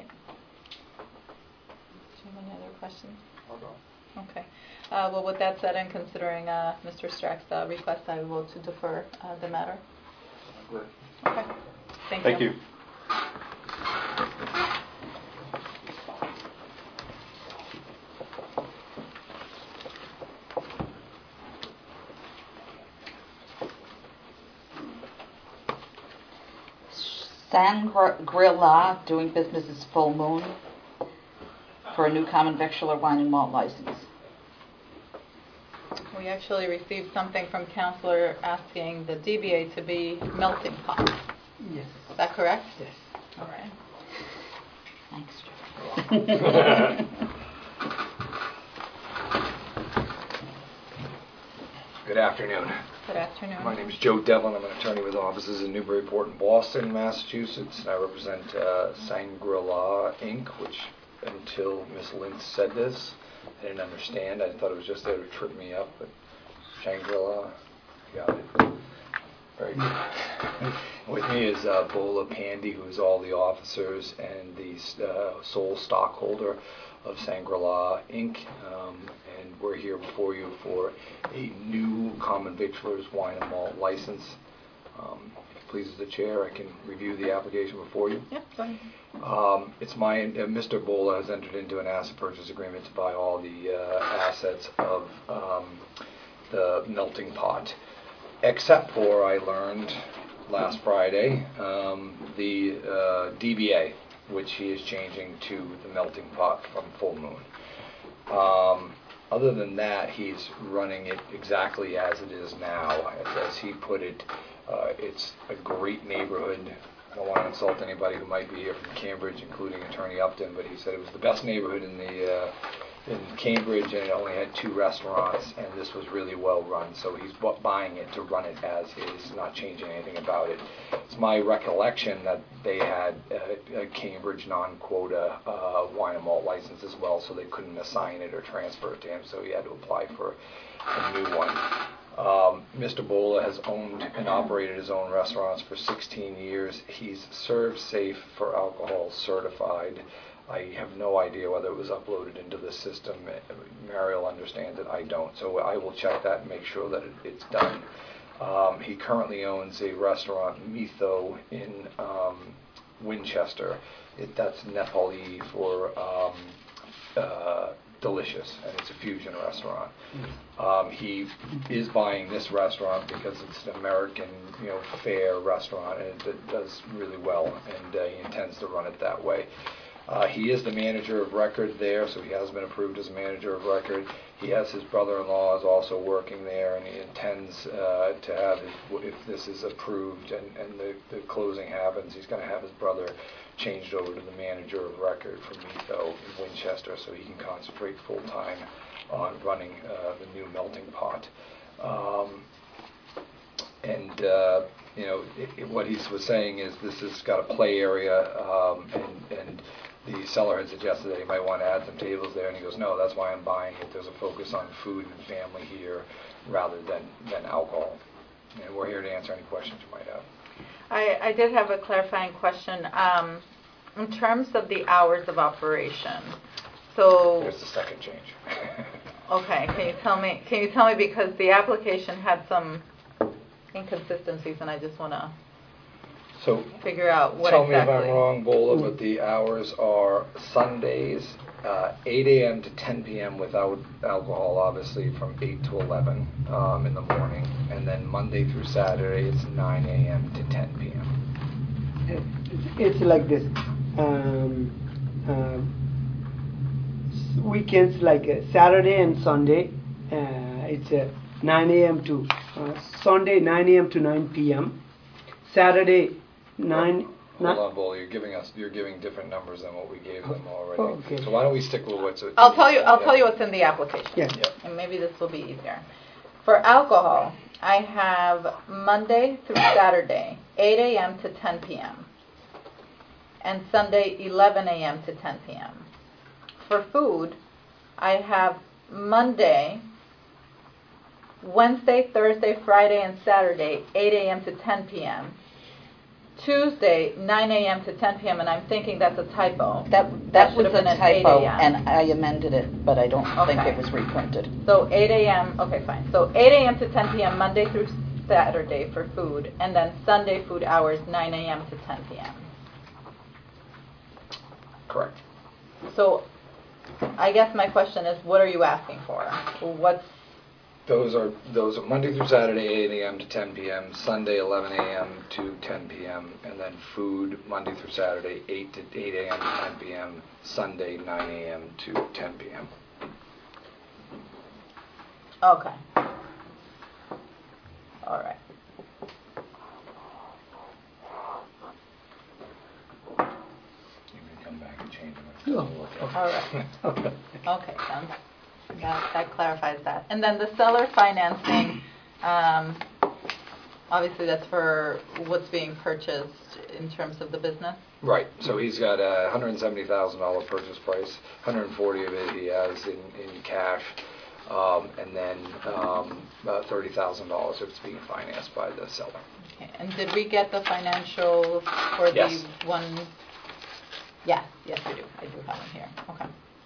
Do you have any other questions? Okay. Well, with that said, and considering Mr. Strack's request, I will to defer the matter. Okay. Thank you. Shangri-La doing business as Full Moon for a new common victular wine and malt license. We actually received something from Counselor asking the DBA to be melting pot. Yes. Is that correct? Yes. All right. Thanks, Joe. Good afternoon. Good afternoon. My name is Joe Devlin. I'm an attorney with offices in Newburyport and Boston, Massachusetts. And I represent Shangri-La Inc., which until Ms. Lynch said this, I didn't understand. I thought it was just there to trip me up, but Shangri-La, got it. Very good. With me is Bola Pandy, who is all the officers and the sole stockholder of Shangri-La Inc. And we're here before you for a new common victualers wine and malt license. If it pleases the chair, I can review the application before you. Yep, go ahead. It's Mr. Bola has entered into an asset purchase agreement to buy all the assets of the melting pot, except for, I learned last Friday, the DBA, which he is changing to the melting pot from Full Moon. Other than that, he's running it exactly as it is now. As he put it, it's a great neighborhood. I don't want to insult anybody who might be here from Cambridge, including Attorney Upton, but he said it was the best neighborhood in Cambridge, and it only had 2 restaurants, and this was really well run. So he's buying it to run it as is, not changing anything about it. It's my recollection that they had a Cambridge non-quota wine and malt license as well, so they couldn't assign it or transfer it to him, so he had to apply for a new one. Mr. Bola has owned and operated his own restaurants for 16 years. He's Serve Safe for Alcohol certified. I have no idea whether it was uploaded into the system. Mariel understands it. I don't. So I will check that and make sure that it's done. He currently owns a restaurant, Mitho, in Winchester. That's Nepali for delicious, and it's a fusion restaurant. He is buying this restaurant because it's an American, fare restaurant, and it does really well, and he intends to run it that way. He is the manager of record there, so he has been approved as a manager of record. He has his brother-in-law is also working there, and he intends to have, if this is approved and the closing happens, he's going to have his brother changed over to the manager of record for Mitho in Winchester, so he can concentrate full-time on running the new melting pot. What he was saying is this has got a play area, and the seller had suggested that he might want to add some tables there, and he goes, no, that's why I'm buying it. There's a focus on food and family here rather than alcohol. And we're here to answer any questions you might have. I did have a clarifying question. In terms of the hours of operation, so... There's the second change. Okay, can you tell me because the application had some inconsistencies, and I just want to figure out what tell exactly. me if I'm wrong, Bola, but the hours are Sundays, 8 a.m. to 10 p.m. without alcohol, obviously, from 8 to 11 in the morning. And then Monday through Saturday, it's 9 a.m. to 10 p.m. It's like this. Weekends, like Saturday and Sunday, it's 9 a.m. to Sunday, 9 a.m. to 9 p.m. Saturday, 9. Hold on, Bola. You're giving different numbers than what we gave them already. Oh, okay. So why don't we stick with what's? I'll tell you what's in the application. Yeah. And maybe this will be easier. For alcohol, I have Monday through Saturday, 8 a.m. to 10 p.m. and Sunday, 11 a.m. to 10 p.m. For food, I have Monday, Wednesday, Thursday, Friday, and Saturday, 8 a.m. to 10 p.m. Tuesday, 9 a.m. to 10 p.m., and I'm thinking that's a typo. That should was have a been at typo, 8 a.m. and I amended it, but I don't think it was reprinted. So 8 a.m., okay, fine. So 8 a.m. to 10 p.m. Monday through Saturday for food, and then Sunday food hours, 9 a.m. to 10 p.m. Correct. So I guess my question is, what are you asking for? Those are Monday through Saturday, 8 a.m. to 10 p.m., Sunday, 11 a.m. to 10 p.m., and then food, Monday through Saturday, 8 a.m. to 10 p.m., Sunday, 9 a.m. to 10 p.m. Okay. All right. You can come back and change Okay. Okay, sounds, that clarifies that. And then the seller financing, obviously that's for what's being purchased in terms of the business? Right. So he's got a $170,000 purchase price. 140 of it he has in cash, and then about $30,000 if it's being financed by the seller. Okay. And did we get the financial for Yes. the one? Yes, yes we do. I do have it here. Okay.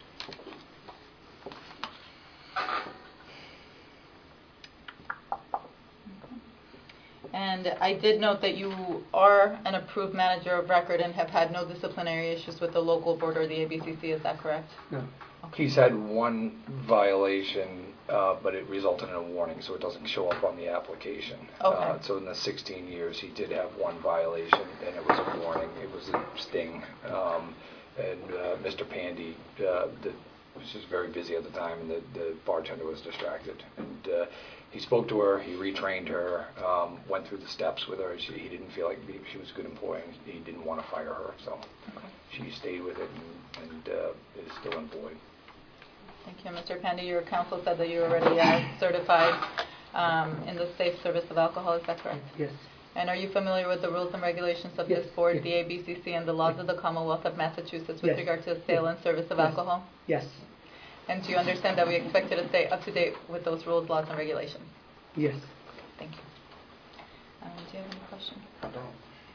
And I did note that you are an approved manager of record and have had no disciplinary issues with the local board or the ABCC, is that correct? No. He's had one violation, but it resulted in a warning, so it doesn't show up on the application. Okay. So in the 16 years, he did have one violation, and it was a warning. It was a sting. And Mr. Pandy was just very busy at the time, and the bartender was distracted. And he spoke to her, he retrained her, went through the steps with her. He didn't feel like she was a good employee, and he didn't want to fire her, so she stayed with it and is still employed. Thank you. Mr. Pandy, your counsel said that you already certified in the safe service of alcohol, is that correct? Yes. And are you familiar with the rules and regulations of this board, the ABCC, and the laws of the Commonwealth of Massachusetts with Yes. regard to the sale and service of alcohol? Yes. And do you understand that we expect you to stay up to date with those rules, laws, and regulations? Yes. Thank you. Do you have any questions? I don't.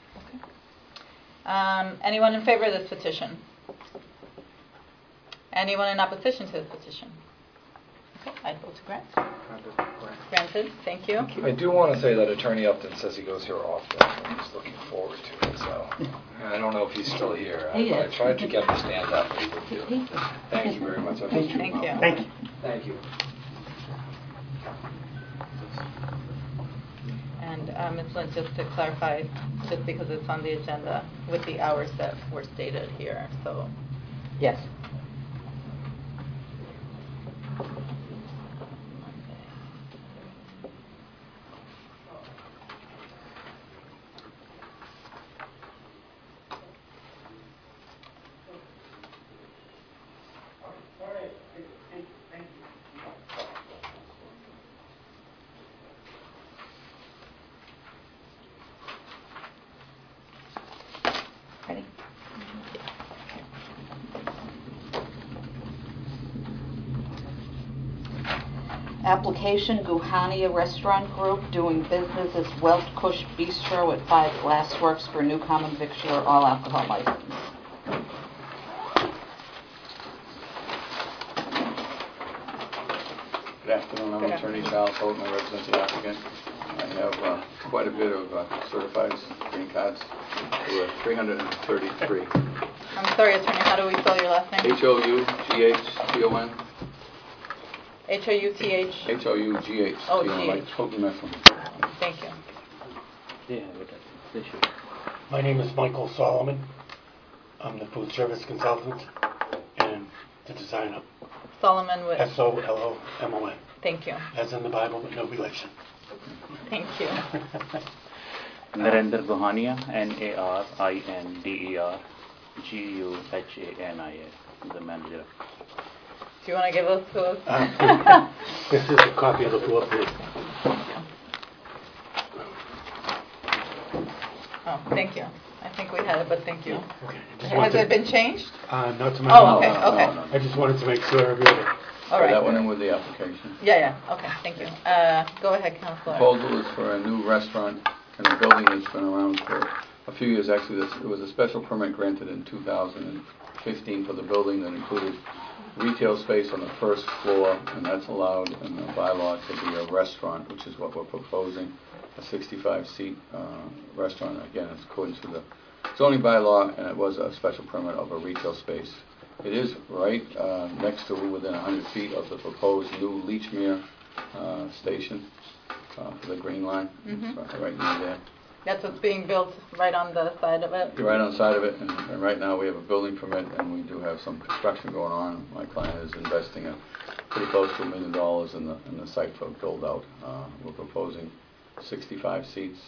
Okay. Anyone in favor of this petition? Anyone in opposition to this petition? Okay, I vote to grant. Granted, thank you. I do want to say that Attorney Upton says he goes here often, and he's looking forward to it, so I don't know if he's still here. He I is. tried to get him to stand up, but he didn't do it. Thank you very much. Thank you. Thank you. Thank you. And Ms. Lynch, just to clarify, just because it's on the agenda, with the hours that were stated here, so. Yes. Ready? Application Guhania Restaurant Group doing business as Welt Kush Bistro at 5 Glassworks for new common victular all alcohol license. Good afternoon, I'm Attorney Charles Holton, I represent the applicant. I have quite a bit of certified green cards. There were 333. I'm sorry, Attorney, how do we spell your last name? H-O-U-G-H-T-O-N. H-O-U-T-H. H-O-U-G-H. Oh, like G-H. Houghton Mifflin. Thank you. My name is Michael Solomon. I'm the food service consultant and the designer. Solomon with. S-O-L-O-M-O-N. Thank you. As in the Bible, but no relation. Thank you. Narendra Guhania, N-A-R-I-N-D-E-R-G-U-H-A-N-I-A, the manager. Do you want to give us to us? This is a copy of the floor plan. Oh, thank you. I think we had it, but thank you. Okay. Has it been changed? Not to my Oh, knowledge. okay, okay. I just wanted to make sure everybody. All right. That went in with the application. Yeah. Okay, thank you. Go ahead, Counselor. Proposal is for a new restaurant in a building that's been around for a few years. Actually, it was a special permit granted in 2015 for the building that included retail space on the first floor, and that's allowed in the bylaw to be a restaurant, which is what we're proposing, a 65-seat restaurant. Again, it's according to the zoning bylaw, and it was a special permit of a retail space. It is right next to, within 100 feet of the proposed new Leechmere station for the Green Line. Mhm. It's right near there. That's what's being built right on the side of it? Right on the side of it, and right now we have a building permit, and we do have some construction going on. My client is investing pretty close to $1 million in the site for build-out. We're proposing 65 seats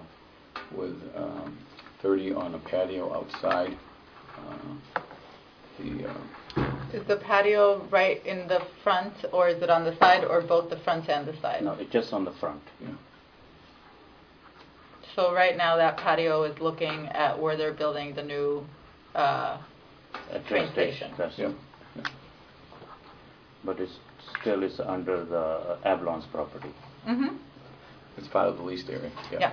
with 30 on a patio outside. Is the patio right in the front, or is it on the side, or both the front and the side? No, it's just on the front. Yeah. So right now that patio is looking at where they're building the new train station. That's it. But it still is under the Avalon's property. Mm-hmm. It's part of the leased area. Yeah.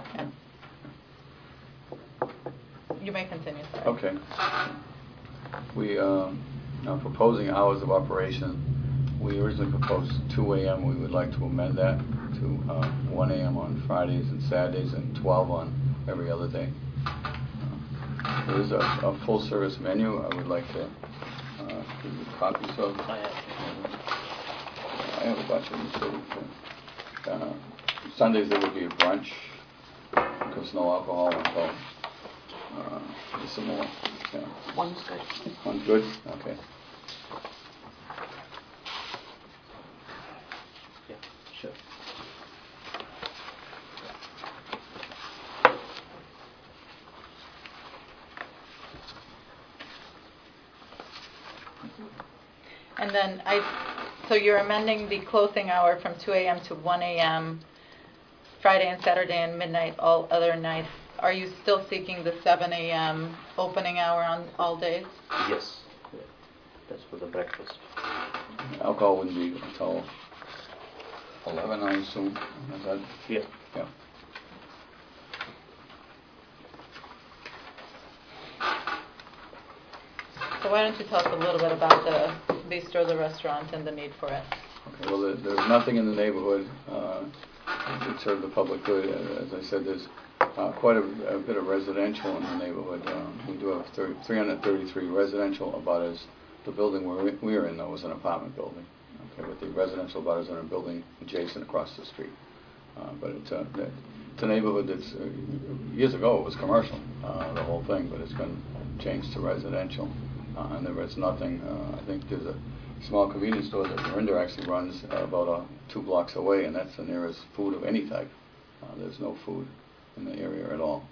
You may continue, sorry. Okay. We are proposing hours of operation. We originally proposed 2 a.m. We would like to amend that to 1 a.m. on Fridays and Saturdays and 12 on every other day. There is a full-service menu. I would like to give you copies of. I have a bunch of them. So, Sundays there would be a brunch because no alcohol involved. Just some more. Yeah. One's good. One's good? Okay. Yeah, sure. And then so you're amending the closing hour from 2 a.m. to 1 a.m. Friday and Saturday and midnight all other nights. Are you still seeking the 7 a.m. opening hour on all days? Yes. Yeah. That's for the breakfast. Alcohol wouldn't be until 11, I assume. Is that? Yeah. Yeah. So why don't you tell us a little bit about the bistro, the restaurant, and the need for it? Okay. Well, there's nothing in the neighborhood to serve the public good. As I said, there's quite a bit of residential in the neighborhood. We do have 333 residential abutters. The building we're in, though, is an apartment building. Okay, with the residential abutters in a building adjacent across the street. But it's a neighborhood that's years ago it was commercial, the whole thing, but it's been changed to residential. And there is nothing. I think there's a small convenience store that Dorinda actually runs about 2 blocks away, and that's the nearest food of any type. There's no food in the area at all.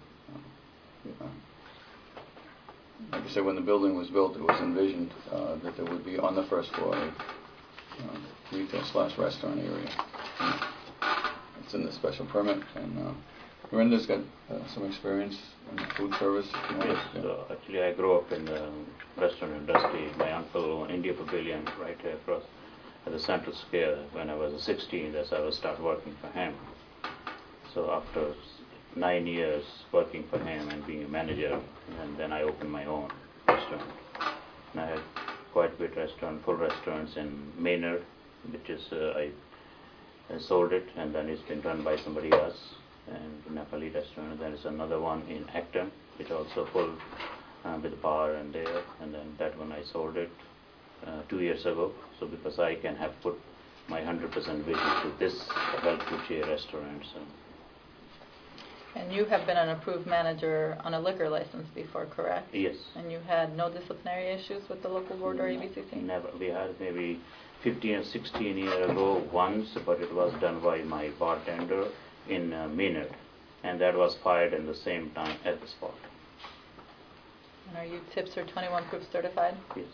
Like I said, when the building was built, it was envisioned that there would be on the first floor a retail/restaurant area. It's in the special permit, and Dorinda's got some experience in the food service. Yes, actually I grew up in the restaurant industry. My uncle owned India Pavilion right here across at the Central Square. When I was 16, that's how I started working for him. So after 9 years working for him and being a manager, and then I opened my own restaurant. And I had quite a bit full restaurants in Maynard, which is I sold it, and then it's been run by somebody else. And Nepali restaurant. There is another one in Acton, which also full with a bar and there. And then that one I sold it 2 years ago. So because I can have put my 100% vision to this Health Kuche restaurant. So. And you have been an approved manager on a liquor license before, correct? Yes. And you had no disciplinary issues with the local board or ABCC? Never. We had maybe 15 or 16 years ago once, but it was done by my bartender in Maynard, and that was fired in the same time at the spot. And are you tips or 21 proof certified? Yes.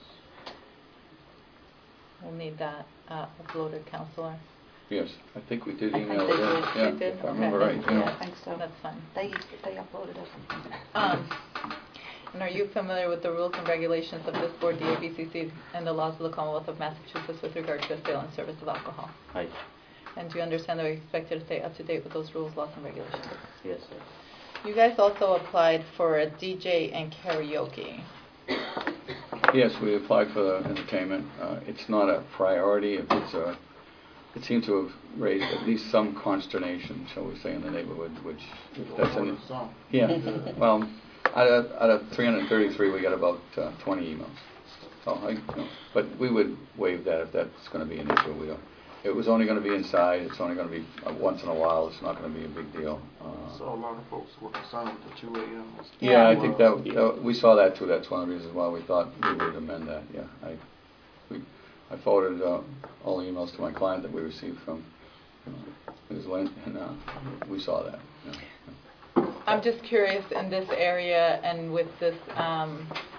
We'll need that uploaded, Counselor. Yes, I think we did I think email they it. did. Yeah, They did? if I remember right. Yeah, I think so. That's fine. They uploaded it. And are you familiar with the rules and regulations of this board, the ABCC, and the laws of the Commonwealth of Massachusetts with regard to the sale and service of alcohol? Aye. And do you understand that we expect you to stay up to date with those rules, laws, and regulations? Yes, sir. You guys also applied for a DJ and karaoke. Yes, we applied for the entertainment. It's not a priority. It seems to have raised at least some consternation, shall we say, in the neighborhood, which if that's an... Yeah, well, out of 333, we got about 20 emails. So, but we would waive that if that's going to be an issue. We don't. It was only going to be inside. It's only going to be once in a while. It's not going to be a big deal. So a lot of folks were concerned with the 2 a.m. Yeah, I think that we saw that too. That's one of the reasons why we thought we would amend that. Yeah, I forwarded all the emails to my client that we received from Ms. Lynn, and we saw that. Yeah. I'm just curious in this area and with this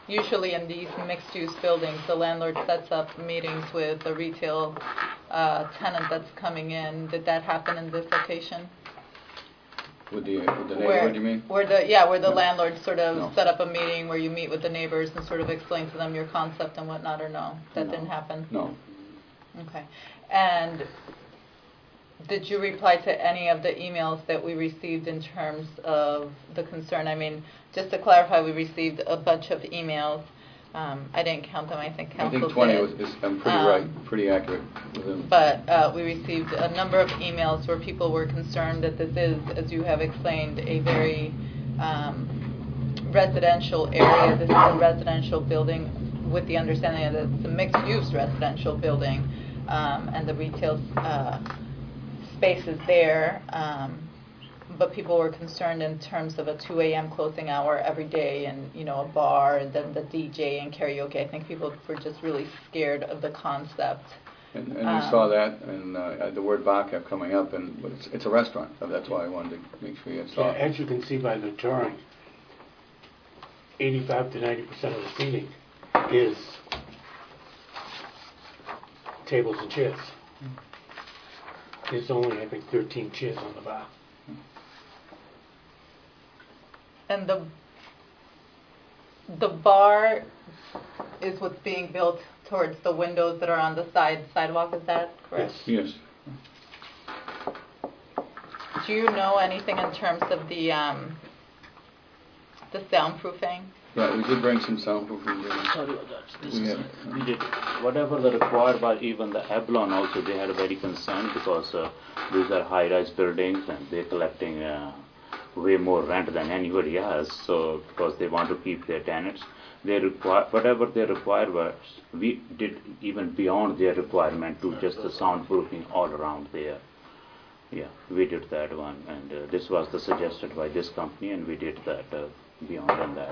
usually in these mixed-use buildings, the landlord sets up meetings with the retail tenant that's coming in. Did that happen in this location? With the neighborhood, you mean? Where the landlord sort of No. set up a meeting where you meet with the neighbors and sort of explain to them your concept and whatnot, or no? That didn't happen? No. Okay. And did you reply to any of the emails that we received in terms of the concern? I mean, just to clarify, we received a bunch of emails. I didn't count them. I think council did. 20 I'm pretty right, pretty accurate with them. But we received a number of emails where people were concerned that this is, as you have explained, a very residential area. This is a residential building with the understanding that it's a mixed-use residential building, and the retail space is there. But people were concerned in terms of a 2 a.m. closing hour every day, and a bar, and then the DJ and karaoke. I think people were just really scared of the concept. And we saw that, and the word bar kept coming up, and it's a restaurant, so that's why I wanted to make sure you saw it. As you can see by the drawing, 85 to 90% of the seating is tables and chairs. There's only, I think, 13 chairs on the bar. And the bar is what's being built towards the windows that are on the sidewalk, is that correct? Yes. Do you know anything in terms of the soundproofing? Yeah, we did bring some soundproofing. Sorry about that. We did whatever the required by even the Avalon also. They had a very concern because these are high-rise buildings and they're collecting way more rent than anybody else. So because they want to keep their tenants, they require whatever they require. Was we did even beyond their requirement to just the soundproofing all around there. Yeah, we did that one, and this was the suggested by this company, and we did that beyond than that.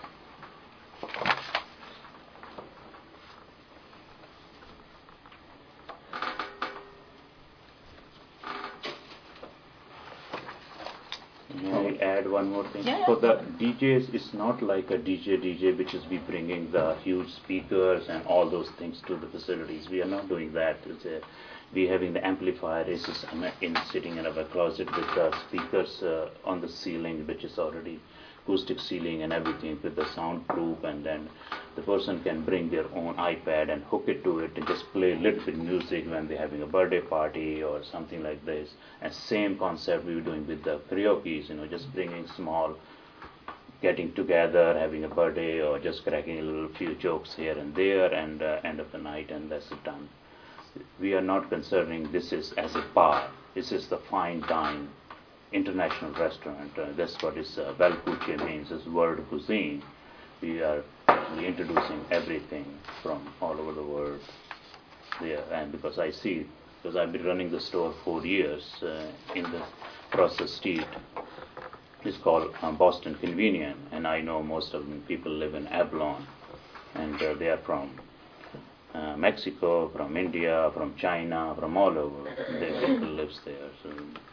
May I add one more thing? Yeah. For the DJs, it's not like a DJ which is we bringing the huge speakers and all those things to the facilities. We are not doing that. We having the amplifier is sitting in a closet with the speakers on the ceiling, which is already acoustic ceiling and everything with the soundproof, and then the person can bring their own iPad and hook it to it and just play a little bit music when they're having a birthday party or something like this. And same concept we were doing with the karaoke's, just bringing small, getting together, having a birthday, or just cracking a little few jokes here and there, and end of the night, and that's it done. We are not concerning this is as a bar. This is the fine dine international restaurant. That's what is Bel Cucce means, is world cuisine. We are actually introducing everything from all over the world there. And because I've been running the store 4 years in the process street. It's called Boston Convenient, and I know most of the people live in Avalon, and they are from Mexico, from India, from China, from all over. The people lives there. So.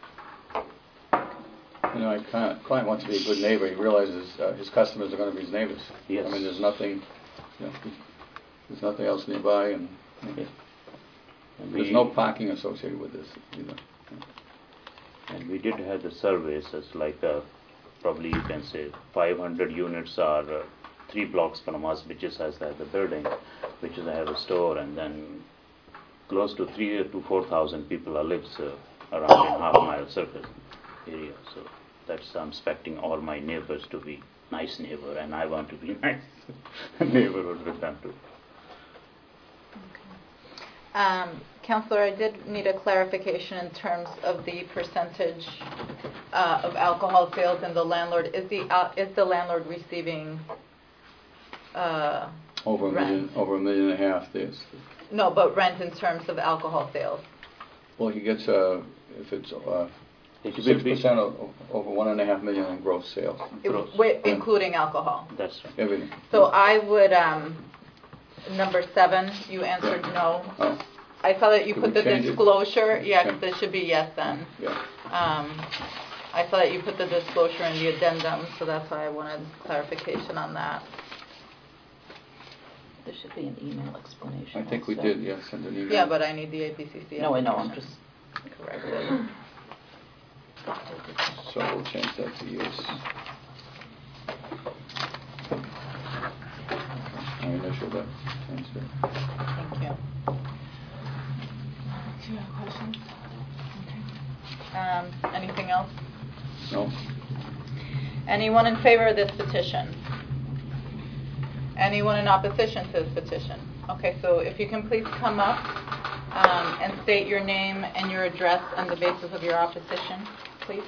A client wants to be a good neighbor. He realizes his customers are going to be his neighbors. Yes. I mean, there's nothing else nearby, and there's no parking associated with this either. And we did have the surveys. It's like probably you can say 500 units are 3 blocks from us, which is as the building, which is I have a store, and then close to 3,000 to 4,000 people lives around in half-mile circle area. So that's I'm expecting all my neighbors to be nice neighbor, and I want to be nice neighborhood with them too. Councillor, I did need a clarification in terms of the percentage of alcohol sales and the landlord. Is the landlord receiving over rent? $1.5 million. Yes. No, but rent in terms of alcohol sales. Well, he gets if it's 6% over $1.5 million in gross sales. Including alcohol. That's right. Everything. So I would number 7. You answered no. Oh. I saw that you Could put we the change it? disclosure. Yeah, because it should be yes then. Yeah. I saw that you put the disclosure in the addendum, so that's why I wanted clarification on that. There should be an email explanation. I think we also. did, yes, send an email. Yeah, but I need the APCC. No, I know, I'm information. just corrected. So we'll change that to yes. I initial that transfer. Thank you. Do you have questions? Okay. Anything else? No. Anyone in favor of this petition? Anyone in opposition to this petition? Okay, so if you can please come up and state your name and your address and the basis of your opposition, please.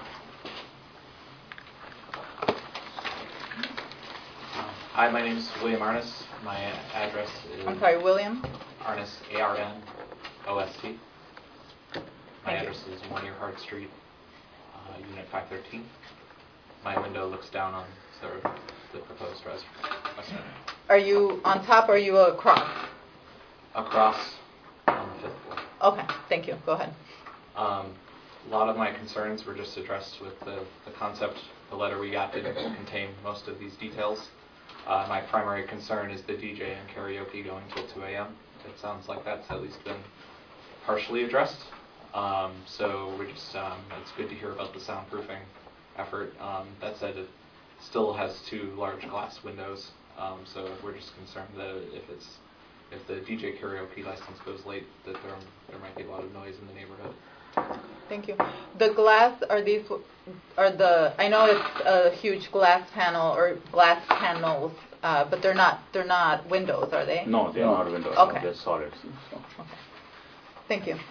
Hi, my name is William Arnis. My address is... I'm sorry, William? Arnis, A-R-N-O-S-T. My address is 1 Earhart Street, Unit 513. My window looks down on the proposed restaurant. Are you on top or are you across? Across on the 5th floor. Okay, thank you. Go ahead. A lot of my concerns were just addressed with the concept. The letter we got didn't contain most of these details. My primary concern is the DJ and karaoke going till 2 a.m. It sounds like that's at least been partially addressed. So we're just, it's good to hear about the soundproofing effort. That said, it still has 2 large glass windows. So we're just concerned that if the DJ karaoke license goes late, that there might be a lot of noise in the neighborhood. Thank you. The glass, I know it's a huge glass panel or glass panels, but they're not windows, are they? No, they're not windows. Okay. They're solid. So. Okay. Thank you.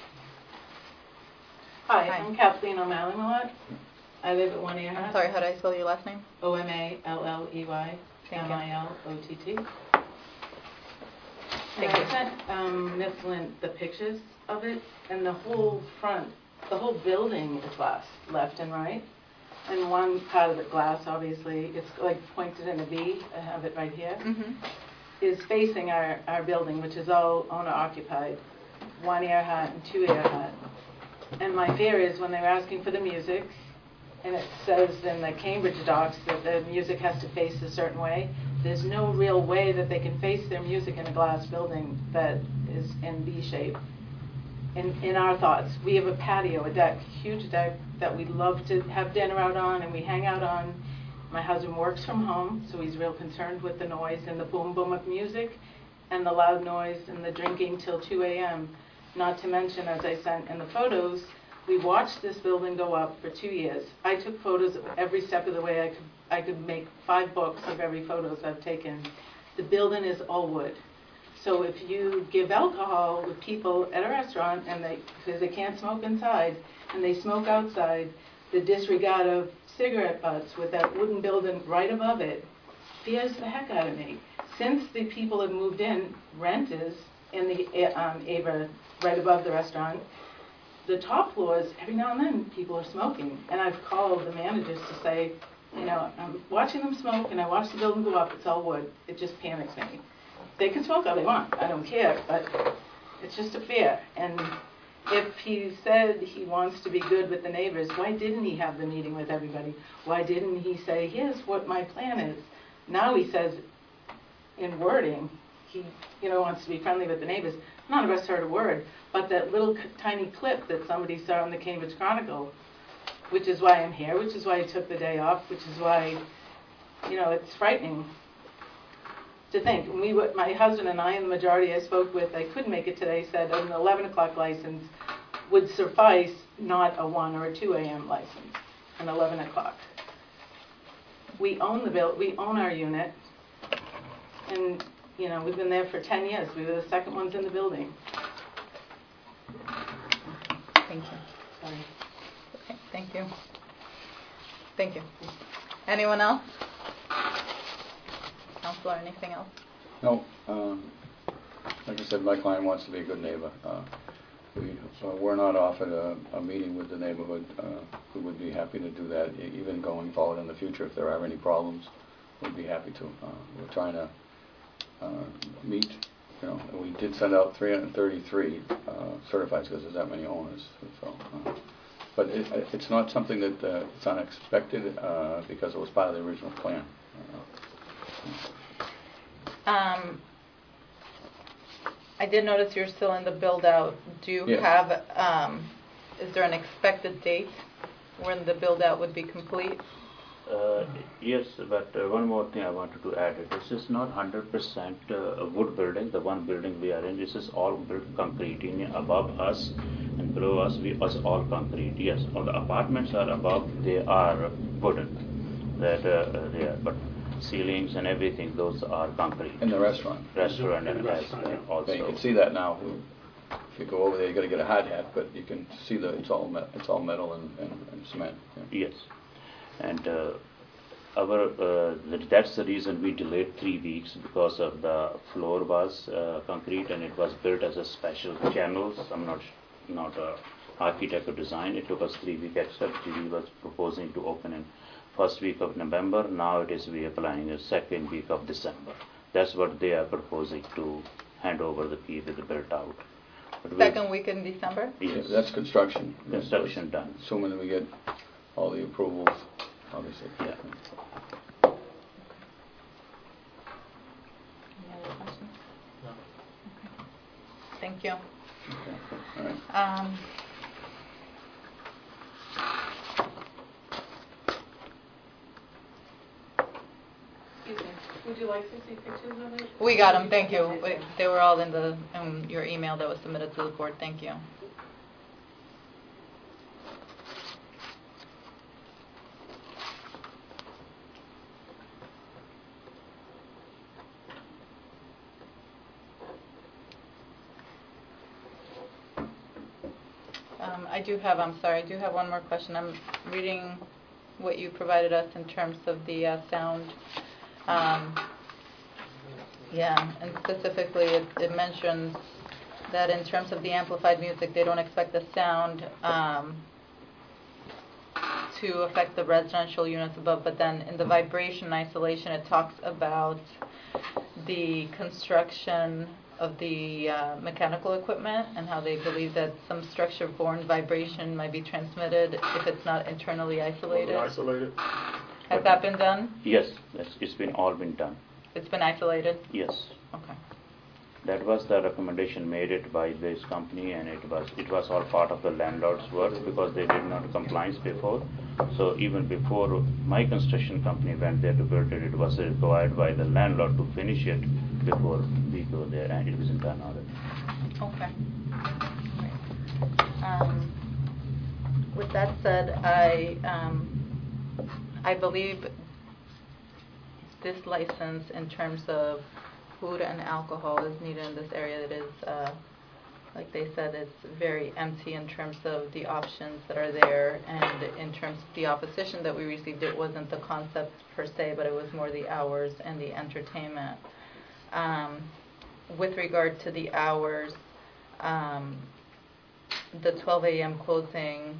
Hi, I'm Kathleen O'Malley Millett. I live at 1 Earhart. I'm sorry, how do I spell your last name? O-M-A-L-L-E-Y M-I-L-O-T-T. Thank I you. sent Ms. Lind the pictures of it, and the whole front, the whole building is glass, left and right. And one part of the glass, obviously, it's like pointed in a V, I have it right here, is facing our building, which is all owner-occupied, 1 Earhart and 2 Earhart. And my fear is when they're asking for the music, and it says in the Cambridge docs that the music has to face a certain way, there's no real way that they can face their music in a glass building that is in V shape. In our thoughts, we have a patio, a deck, huge deck that we love to have dinner out on and we hang out on. My husband works from home, so he's real concerned with the noise and the boom boom of music and the loud noise and the drinking till 2 a.m. Not to mention, as I sent in the photos, we watched this building go up for 2 years. I took photos of every step of the way. I could make 5 books of every photos I've taken. The building is all wood. So if you give alcohol to people at a restaurant and because they can't smoke inside and they smoke outside, the disregard of cigarette butts with that wooden building right above it scares the heck out of me. Since the people have moved in, rent is in the Ava right above the restaurant. The top floors, every now and then, people are smoking. And I've called the managers to say, I'm watching them smoke and I watch the building go up, it's all wood. It just panics me. They can smoke all they want, I don't care, but it's just a fear. And if he said he wants to be good with the neighbors, why didn't he have the meeting with everybody? Why didn't he say, here's what my plan is? Now he says, in wording, he wants to be friendly with the neighbors. None of us heard a word, but that little tiny clip that somebody saw in the Cambridge Chronicle, which is why I'm here, which is why I took the day off, which is why, it's frightening to think. My husband and I, and the majority I spoke with, I couldn't make it today, said an 11 o'clock license would suffice, not a 1 or a 2 a.m. license, an 11 o'clock. We own we own our unit, and we've been there for 10 years. We were the second ones in the building. Thank you. Sorry. Okay, thank you. Thank you. Anyone else? Counselor, anything else? No. Like I said, my client wants to be a good neighbor. We're not offered a meeting with the neighborhood. We would be happy to do that, even going forward in the future. If there are any problems, we'd be happy to. We're trying to meet. We did send out 333 certified because there's that many owners. So, but it's not something that it's unexpected because it was part of the original plan. I did notice you're still in the build-out. Do you Yeah. have, is there an expected date when the build-out would be complete? Yes, but one more thing I wanted to add. This is not 100% a wood building. The one building we are in, this is all built concrete. Above us and below us, we was all concrete. Yes, all the apartments are above, they are wooden. That they are, but ceilings and everything, those are concrete. In the restaurant. Restaurant and also. Yeah, you can see that now. If you go over there, you got to get a hard hat, but you can see that it's all metal and cement. Yeah. Yes, and that's the reason we delayed 3 weeks, because of the floor was concrete and it was built as a special channels. I'm not a architect or design. It took us 3 weeks except GD was proposing to open in first week of November. Now it is we are planning a second week of December. That's what they are proposing, to hand over the key with the built out. But Second week in December? Yes. That's construction. Construction done. Assuming that we get all the approvals, obviously. Yeah. Any other questions? No. Okay. Thank you. All right. Excuse me, would you like to see pictures of it? We got them, thank you. They were all in your email that was submitted to the board, thank you. I do have one more question. I'm reading what you provided us in terms of the sound. And specifically it mentions that in terms of the amplified music, they don't expect the sound to affect the residential units above, but then in the vibration isolation, it talks about the construction of the mechanical equipment and how they believe that some structure-borne vibration might be transmitted if it's not internally isolated. Has that been done? Yes, it's all been done. It's been isolated? Yes. Okay. That was the recommendation made it by this company, and it was all part of the landlord's work, because they did not compliance before. So even before my construction company went there to build it, it was required by the landlord to finish it before we go there, and it wasn't done already. Okay. With that said, I believe this license in terms of food and alcohol is needed in this area. It is, like they said, it's very empty in terms of the options that are there, and in terms of the opposition that we received, it wasn't the concept per se, but it was more the hours and the entertainment. With regard to the hours, the 12 a.m. closing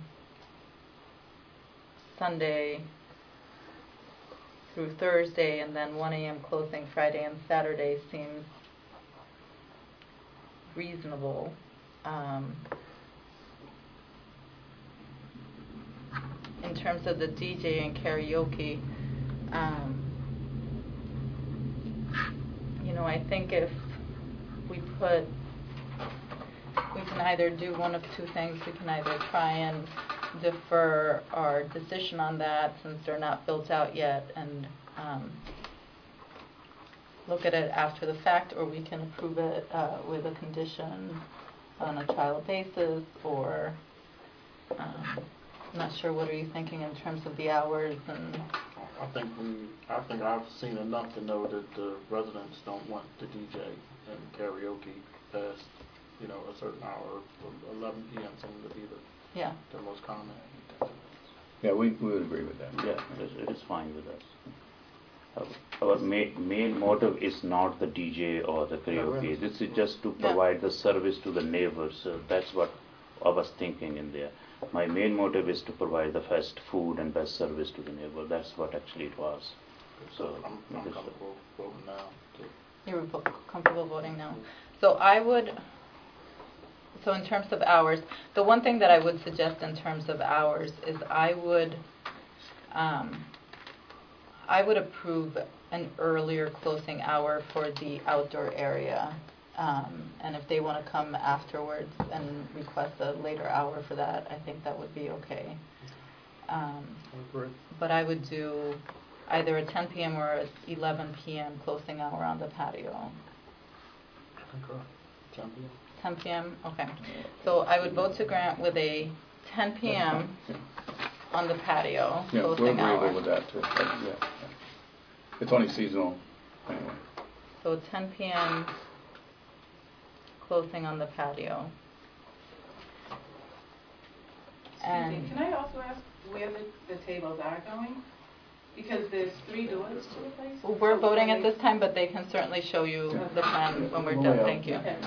Sunday through Thursday, and then 1 a.m. closing Friday and Saturday seems reasonable. In terms of the DJ and karaoke, I think if we can either do one of two things. We can either try and defer our decision on that since they're not built out yet and look at it after the fact, or we can approve it with a condition on a trial basis, or I'm not sure, what are you thinking in terms of the hours? And I think I've seen enough to know that the residents don't want the DJ and karaoke past, a certain hour, 11 p.m. seems to be the most common. Yeah, we would agree with that. Yeah, it is fine with us. Our main motive is not the DJ or the karaoke. This is just to provide the service to the neighbors. So that's what I was thinking in there. My main motive is to provide the best food and best service to the neighbor. That's what actually it was. So I'm comfortable voting now. You're comfortable voting now. So in terms of hours, the one thing that I would suggest in terms of hours is I would approve an earlier closing hour for the outdoor area. And if they want to come afterwards and request a later hour for that, I think that would be okay. But I would do either a 10 p.m. or a 11 p.m. closing hour on the patio. 10 p.m. Okay. So I would vote to grant with a 10 p.m. on the patio Yeah, we're closing hour. agreeable with that too. Yeah. It's only seasonal anyway. So 10 p.m. closing on the patio. Excuse me, can I also ask where the tables are going? Because there's 3 doors to the place? Well, we're voting at this time, but they can certainly show you the plan when we're done. Thank you. Okay.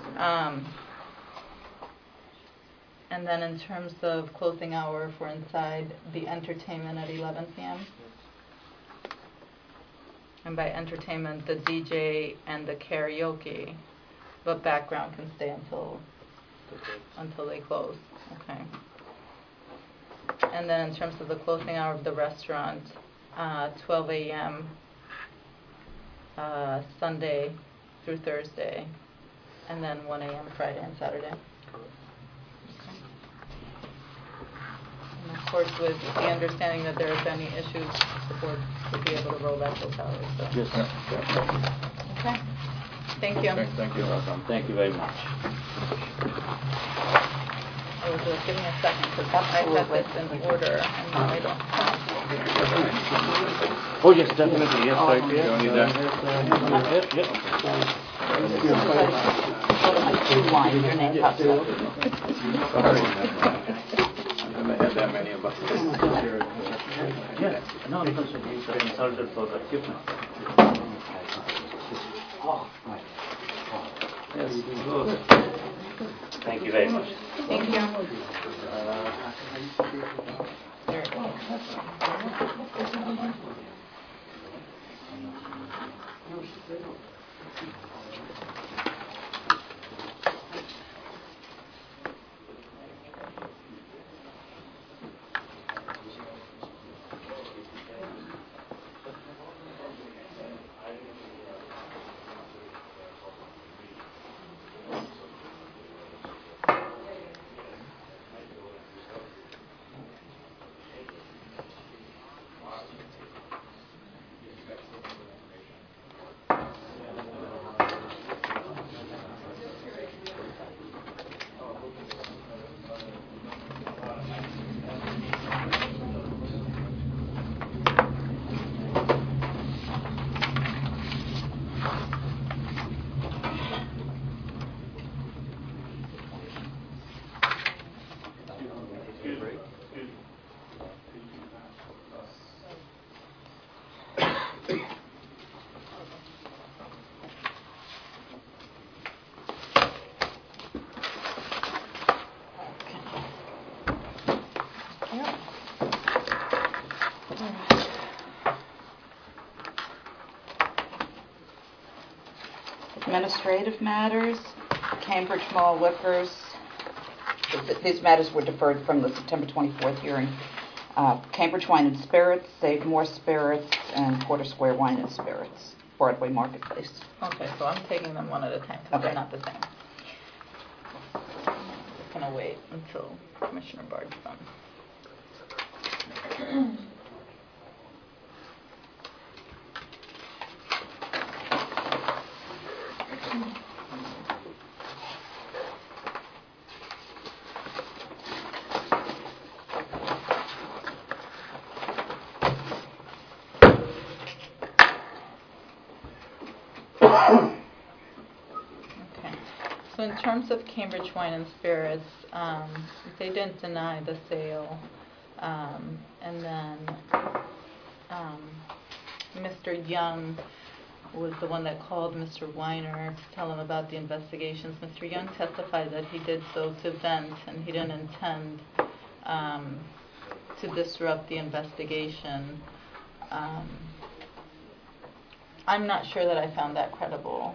And then in terms of closing hour for inside, the entertainment at 11 p.m. And by entertainment, the DJ and the karaoke, but background can stay until they close. Okay. And then in terms of the closing hour of the restaurant, 12 a.m. Sunday through Thursday, and then 1 a.m. Friday and Saturday. And of course, with the understanding that there are any issues, the board would be able to roll back those hours. So. Yes. Okay. Thank you. Thank you. Welcome. Thank you very much. I was just giving a second because I had this in order and now I don't. Oh, yes, definitely. Yes, right here. You don't need that? Yep. Go to my 2 line, your name pops up. Sorry. I haven't had that many of us. Yes. No, because we consulted for the equipment. Yes, good. Thank you very much. Thank you. Administrative matters, Cambridge Mall Liquors. These matters were deferred from the September 24th hearing. Cambridge Wine and Spirits, Save More Spirits, and Porter Square Wine and Spirits, Broadway Marketplace. Okay, so I'm taking them one at a time because they're not the same. Just going to wait until Commissioner Bard's done. So in terms of Cambridge Wine and Spirits, they didn't deny the sale, and then Mr. Young was the one that called Mr. Weiner to tell him about the investigations. Mr. Young testified that he did so to vent, and he didn't intend to disrupt the investigation. I'm not sure that I found that credible.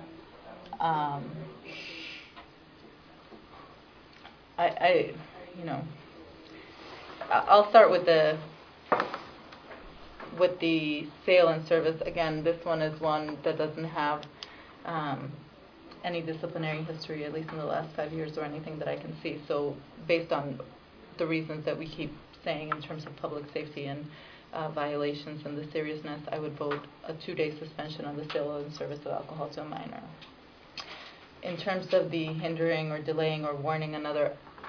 I'll start with with the sale and service, again, this one is one that doesn't have any disciplinary history, at least in the last 5 years, or anything that I can see. So based on the reasons that we keep saying in terms of public safety and violations and the seriousness, I would vote a 2-day suspension on the sale and service of alcohol to a minor. In terms of the hindering or delaying or warning another,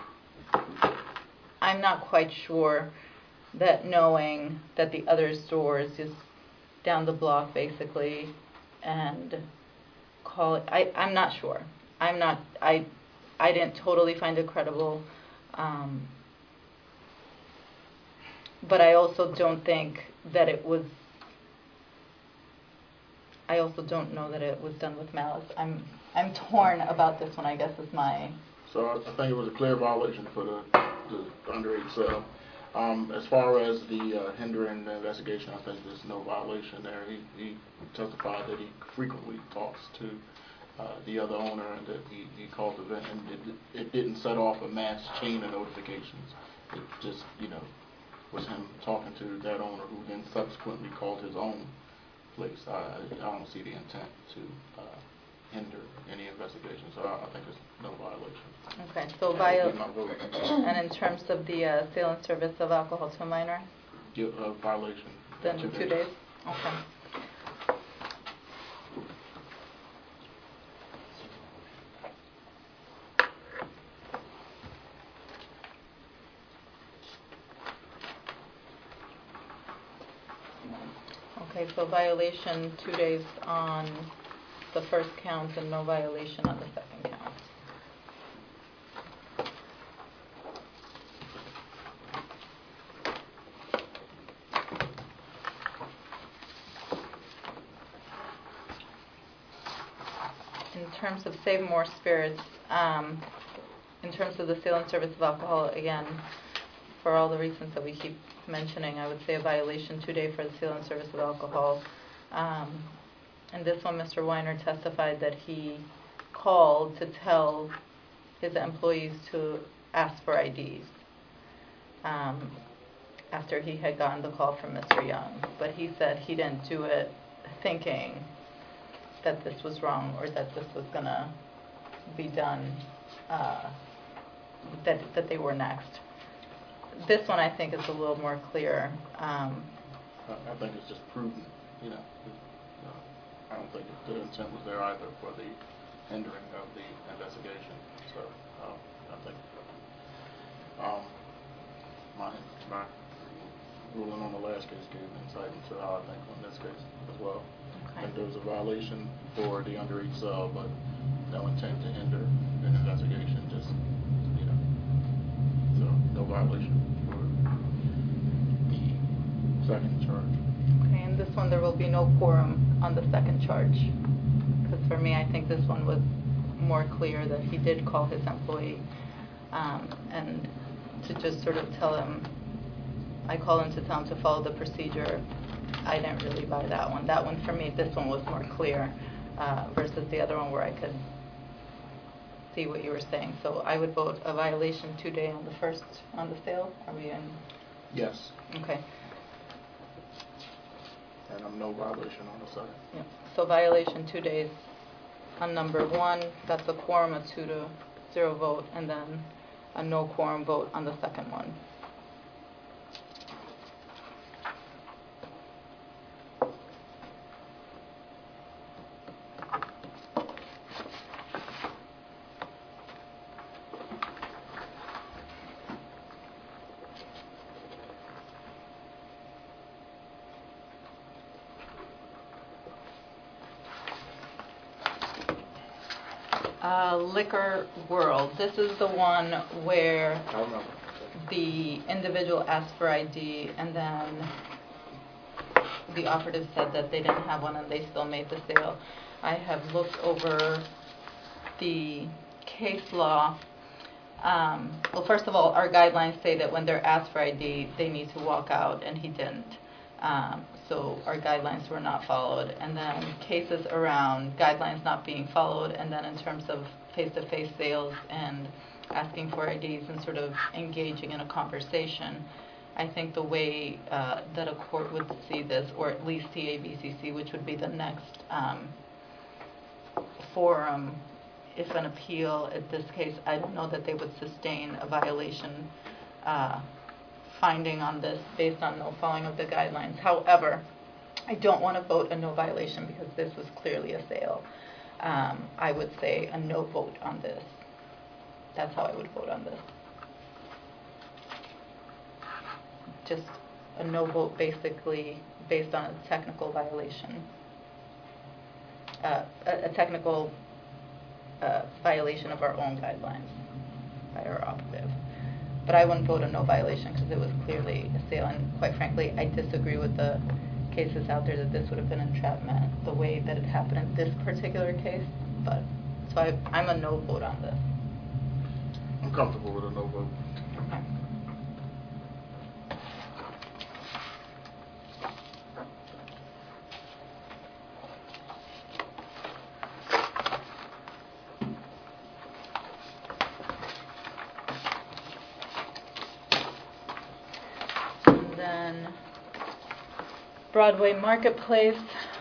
I'm not quite sure that knowing that the other store is just down the block basically and call it, I'm not sure. I didn't totally find it credible. But I also don't think that it was, I also don't know that it was done with malice. I'm torn about this one, I guess is my... So I think it was a clear violation for the underage sale. As far as the hindering the investigation, I think there's no violation there. He testified that he frequently talks to the other owner and that he called the event, and it didn't set off a mass chain of notifications. It just, was him talking to that owner who then subsequently called his own place. I don't see the intent to hinder any investigation, so I think there's no violation. Okay, so and in terms of the sale and service of alcohol to a minor? Yeah, violation. Then 2 days? Okay. Okay, so violation 2 days on the first count and no violation on the second count. In terms of Save More Spirits, in terms of the sale and service of alcohol, again, for all the reasons that we keep mentioning, I would say a violation 2 day for the sale and service of alcohol. And this one, Mr. Weiner testified that he called to tell his employees to ask for IDs after he had gotten the call from Mr. Young. But he said he didn't do it thinking that this was wrong or that this was going to be done, that they were next. This one I think is a little more clear. I think it's just prudent, I don't think the intent was there either for the hindering of the investigation. So I think my ruling on the last case gave insight into how I think on this case as well. Okay. I think there was a violation for the underage sale, but no intent to hinder an investigation, just, so no violation for the second charge. Okay, and this one there will be no quorum on the second charge. Because for me, I think this one was more clear that he did call his employee and to just sort of tell him, I call him to tell him to follow the procedure. I didn't really buy that one. That one for me, this one was more clear versus the other one where I could see what you were saying. So I would vote a violation 2 day on the first, on the sale. Are we in? Yes. Okay. And no violation on the second. Yeah. So violation 2 days on number 1. That's a quorum, a 2-0 vote, and then a no quorum vote on the second one. Liquor World. This is the one where the individual asked for ID and then the operative said that they didn't have one and they still made the sale. I have looked over the case law. Well, first of all, our guidelines say that when they're asked for ID, they need to walk out, and he didn't. So our guidelines were not followed. And then cases around guidelines not being followed, and then in terms of face-to-face sales and asking for IDs and sort of engaging in a conversation. I think the way that a court would see this, or at least TABCC, which would be the next forum, if an appeal, in this case, I don't know that they would sustain a violation finding on this based on no following of the guidelines. However, I don't want to vote a no violation because this was clearly a sale. I would say a no vote on this. That's how I would vote on this. Just a no vote basically based on a technical violation. A technical violation of our own guidelines by our operative. But I wouldn't vote a no violation because it was clearly a sale, and quite frankly, I disagree with the cases out there that this would have been entrapment the way that it happened in this particular case. But so I'm a no vote on this. I'm comfortable with a no vote. Okay. Broadway Marketplace.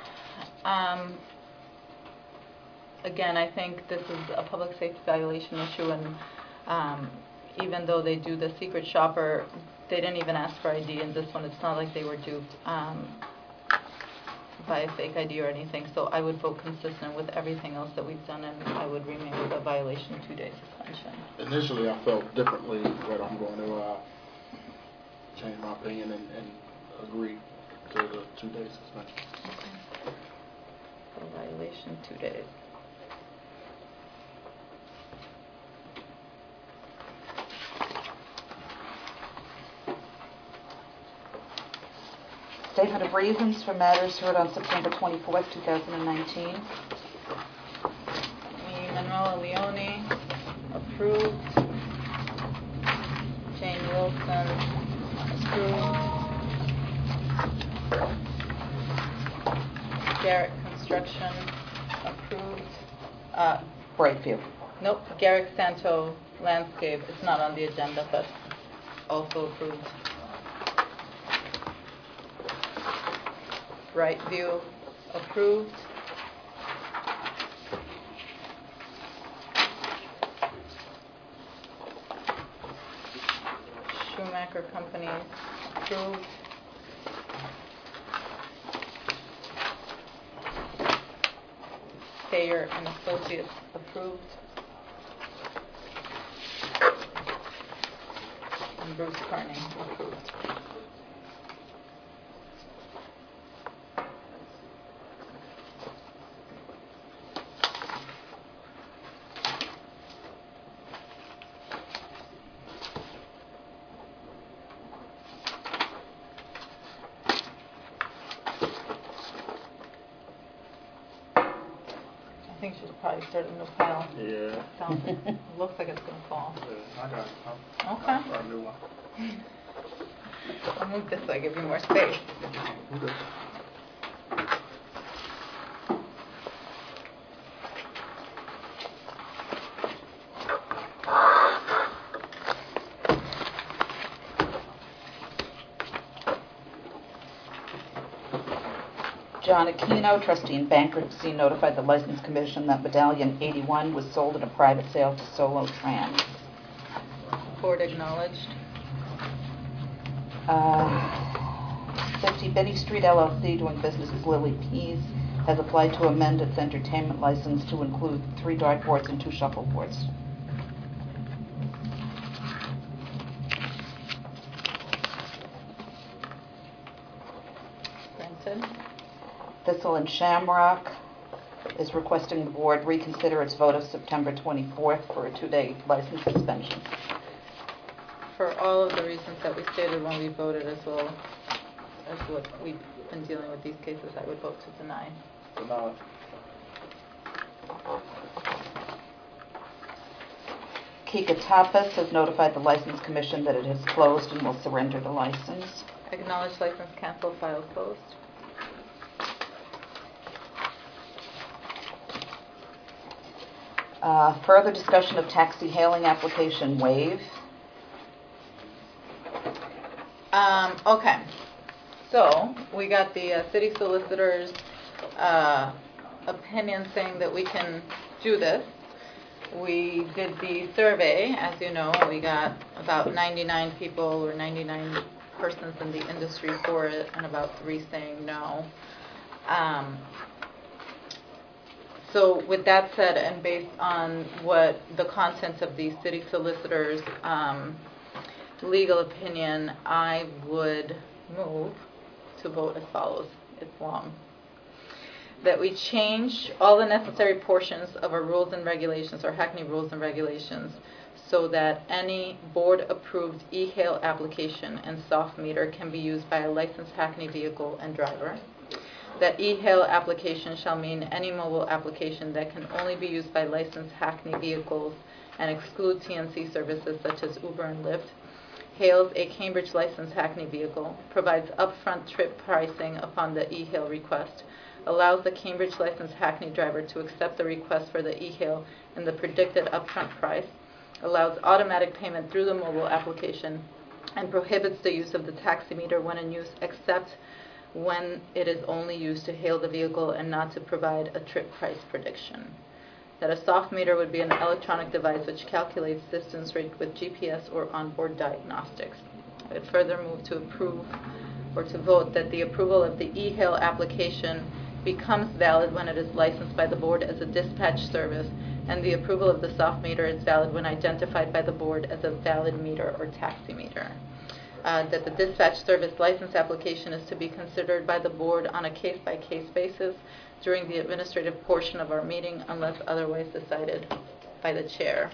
Again, I think this is a public safety violation issue, and even though they do the secret shopper, they didn't even ask for ID in this one. It's not like they were duped by a fake ID or anything. So I would vote consistent with everything else that we've done, and I would remain with a violation 2-day suspension. Initially, I felt differently, but I'm going to change my opinion and agree to the 2-day suspension. Okay. So violation 2 days. Statement of reasons for matters heard on September 24th, 2019. Manuela Leone, approved. Jane Wilson, approved. Garrett Construction, approved. Brightview. Nope, Garrick Santo Landscape, it's not on the agenda, but also approved. Brightview, approved. Schumacher Company, approved. Thayer and Associates, approved. And Bruce Carney, approved. I think she'll probably start a new pile. Yeah. It looks like it's going to fall. Yeah, I got it. Okay. I'll start a new one. I'll move this way, give you more space. Okay. John Aquino, trustee in bankruptcy, notified the License Commission that Medallion 81 was sold in a private sale to Solo Trans. Board acknowledged. 50 Binney Street LLC, doing business as Lily Pease, has applied to amend its entertainment license to include 3 dartboards and 2 shuffleboards. Granted. Thistle and Shamrock is requesting the board reconsider its vote of September 24th for a 2-day license suspension. For all of the reasons that we stated when we voted, as well as what we've been dealing with these cases, I would vote to deny. Deny. Kika Tapas has notified the License Commission that it has closed and will surrender the license. Acknowledged license cancel, file closed. Further discussion of taxi hailing application waive. Okay. So we got the city solicitor's opinion saying that we can do this. We did the survey, as you know. We got about 99 people or 99 persons in the industry for it, and about 3 saying no. So with that said, and based on what the contents of the city solicitor's legal opinion, I would move to vote as follows. It's long. That we change all the necessary portions of our rules and regulations, or Hackney rules and regulations, so that any board-approved e-hail application and soft meter can be used by a licensed Hackney vehicle and driver. That e-hail application shall mean any mobile application that can only be used by licensed Hackney vehicles and exclude TNC services such as Uber and Lyft. Hails a Cambridge licensed Hackney vehicle, provides upfront trip pricing upon the e-hail request, allows the Cambridge licensed Hackney driver to accept the request for the e-hail and the predicted upfront price, allows automatic payment through the mobile application, and prohibits the use of the taximeter when in use except when it is only used to hail the vehicle and not to provide a trip price prediction. That a soft meter would be an electronic device which calculates distance rate with GPS or onboard diagnostics. I would further move to approve or to vote that the approval of the e-hail application becomes valid when it is licensed by the board as a dispatch service, and the approval of the soft meter is valid when identified by the board as a valid meter or taximeter. That the dispatch service license application is to be considered by the board on a case-by-case basis during the administrative portion of our meeting unless otherwise decided by the chair.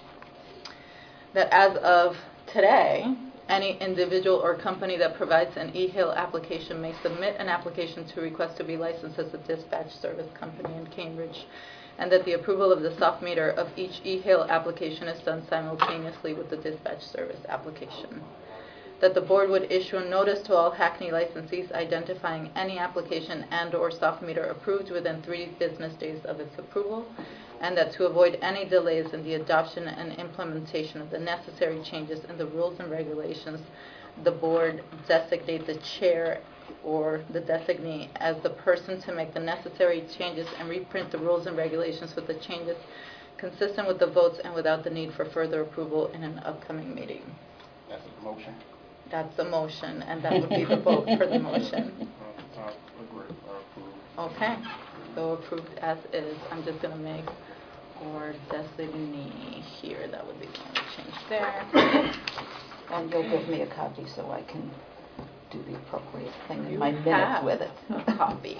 That as of today, any individual or company that provides an e-hail application may submit an application to request to be licensed as a dispatch service company in Cambridge, and that the approval of the soft meter of each e-hail application is done simultaneously with the dispatch service application. That the board would issue a notice to all Hackney licensees identifying any application and or soft meter approved within 3 business days of its approval, and that to avoid any delays in the adoption and implementation of the necessary changes in the rules and regulations, the board designate the chair or the designee as the person to make the necessary changes and reprint the rules and regulations with the changes consistent with the votes and without the need for further approval in an upcoming meeting. That's a motion. That's a motion, and that would be the vote for the motion. Agree. Okay, so approved as is. I'm just going to make or designee here. That would be the only change there. And you'll give me a copy so I can do the appropriate thing in You my minutes have with it. a copy.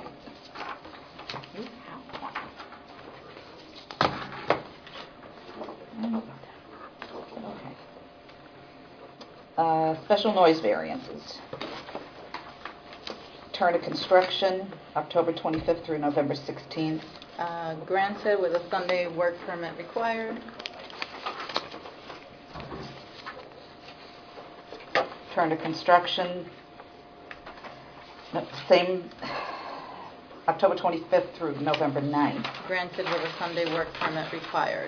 You have one. Okay. Special noise variances. Turner Construction, October 25th through November 16th. Granted with a Sunday work permit required. Turner Construction, same, October 25th through November 9th. Granted with a Sunday work permit required.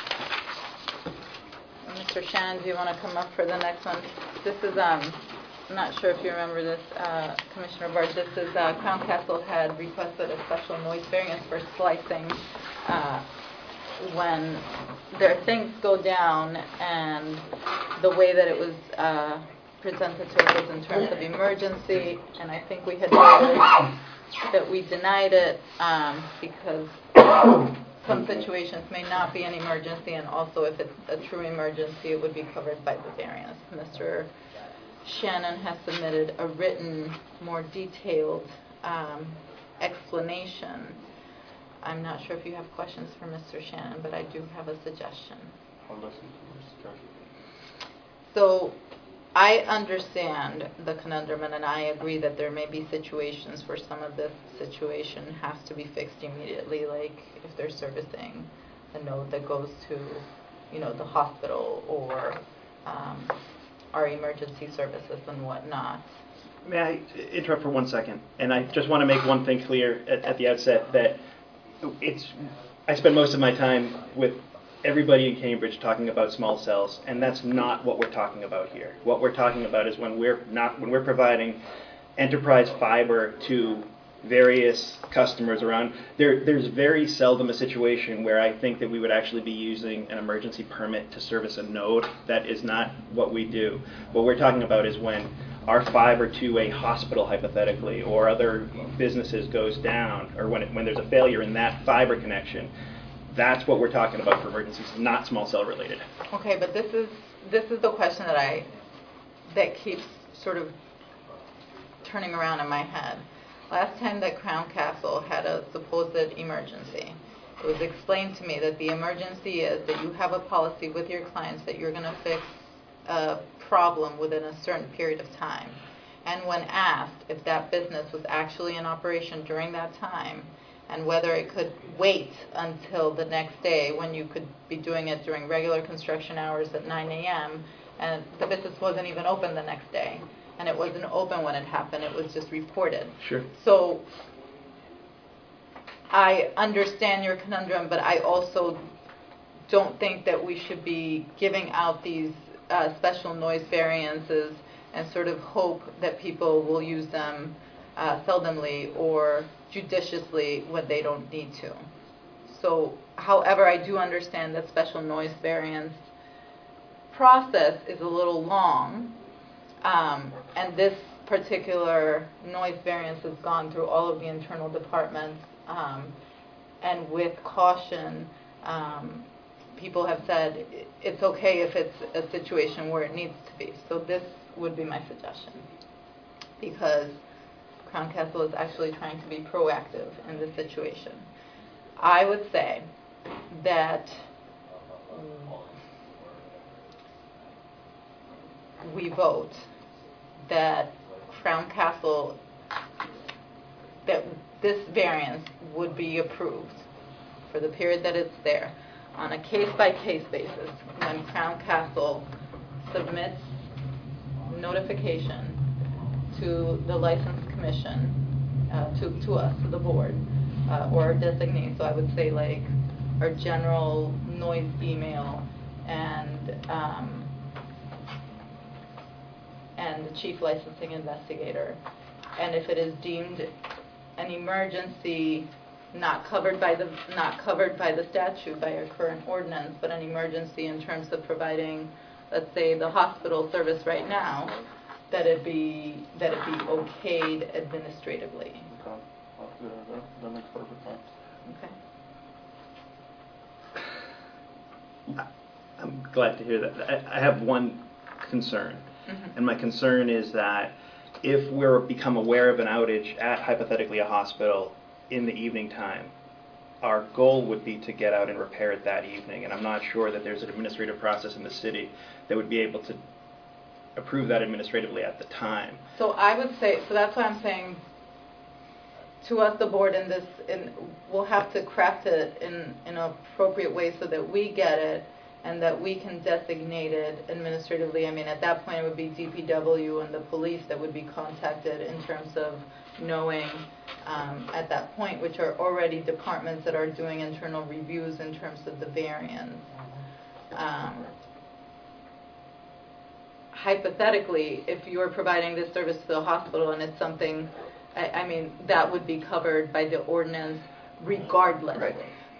Mr. Shannon, do you want to come up for the next one? This is, I'm not sure if you remember this, Commissioner Bard, this is, Crown Castle had requested a special noise variance for slicing when their things go down, and the way that it was presented to us was in terms of emergency, and I think we had noted that we denied it because some situations may not be an emergency, and also if it's a true emergency, it would be covered by the variance. Mr. Shannon has submitted a written, more detailed explanation. I'm not sure if you have questions for Mr. Shannon, but I do have a suggestion. I'll listen to Mr. So I understand the conundrum, and I agree that there may be situations where some of this situation has to be fixed immediately, like if they're servicing a node that goes to, you know, the hospital or our emergency services and whatnot. May I interrupt for 1 second? And I just want to make one thing clear at the outset, that I spend most of my time with everybody in Cambridge talking about small cells, and that's not what we're talking about here. What we're talking about is when we're providing enterprise fiber to various customers around, there's very seldom a situation where I think that we would actually be using an emergency permit to service a node. That is not what we do. What we're talking about is when our fiber to a hospital, hypothetically, or other businesses goes down, or when there's a failure in that fiber connection. That's what we're talking about for emergencies, not small cell related. Okay, but this is the question that keeps sort of turning around in my head. Last time that Crown Castle had a supposed emergency, it was explained to me that the emergency is that you have a policy with your clients that you're going to fix a problem within a certain period of time. And when asked if that business was actually in operation during that time, and whether it could wait until the next day when you could be doing it during regular construction hours at 9 a.m., and the business wasn't even open the next day. And it wasn't open when it happened, it was just reported. Sure. So I understand your conundrum, but I also don't think that we should be giving out these special noise variances and sort of hope that people will use them seldomly or judiciously when they don't need to. So, however, I do understand that special noise variance process is a little long. And this particular noise variance has gone through all of the internal departments, and with caution, people have said it's okay if it's a situation where it needs to be. So this would be my suggestion, because Crown Castle is actually trying to be proactive in this situation. I would say that we vote that Crown Castle, that this variance would be approved for the period that it's there on a case-by-case basis when Crown Castle submits notification to the License Commission, to us, to the board, or our designee. So I would say like our general noise email and the chief licensing investigator. And if it is deemed an emergency not covered by the statute, by our current ordinance, but an emergency in terms of providing, let's say, the hospital service right now, that it be okayed administratively. Okay. That makes perfect sense. Okay. I'm glad to hear that. I have one concern. Mm-hmm. And my concern is that if we're become aware of an outage at, hypothetically, a hospital in the evening time, our goal would be to get out and repair it that evening. And I'm not sure that there's an administrative process in the city that would be able to approve that administratively at the time. So I would say, so that's why I'm saying to us, the board, we'll have to craft it in an appropriate way so that we get it and that we can designate it administratively. I mean, at that point, it would be DPW and the police that would be contacted in terms of knowing at that point, which are already departments that are doing internal reviews in terms of the variance. Hypothetically, if you are providing this service to the hospital and it's something, I mean, that would be covered by the ordinance regardless. Right.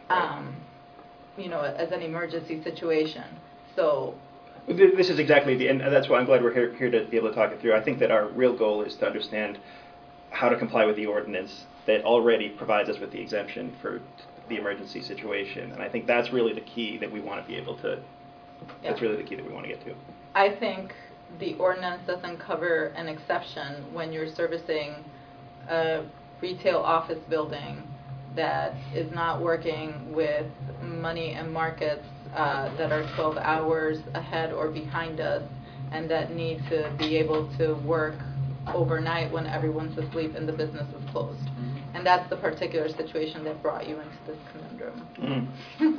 As an emergency situation. So this is exactly and that's why I'm glad we're here to be able to talk it through. I think that our real goal is to understand how to comply with the ordinance that already provides us with the exemption for the emergency situation. And I think that's really the key that we want to be able to, that's really the key that we want to get to. I think the ordinance doesn't cover an exception when you're servicing a retail office building that is not working with money and markets that are 12 hours ahead or behind us and that need to be able to work overnight when everyone's asleep and the business is closed. Mm-hmm. And that's the particular situation that brought you into this conundrum.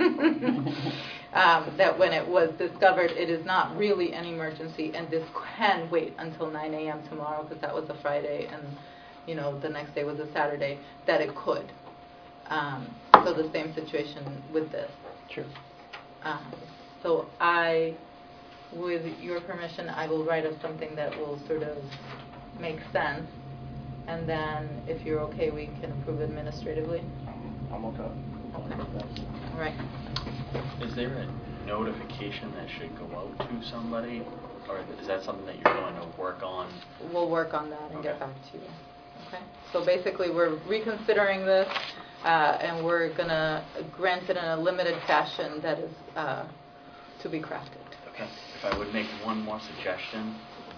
Mm. That when it was discovered, it is not really an emergency and this can wait until 9 a.m. tomorrow because that was a Friday and the next day was a Saturday, that it could. So the same situation with this. Sure. So with your permission, I will write up something that will sort of make sense, and then if you're okay, we can approve administratively. I'm okay. Okay. All right. Is there a notification that should go out to somebody, or is that something that you're going to work on? We'll work on that and get back to you. Okay. So basically, we're reconsidering this, and we're gonna grant it in a limited fashion that is to be crafted. Okay. If I would make one more suggestion,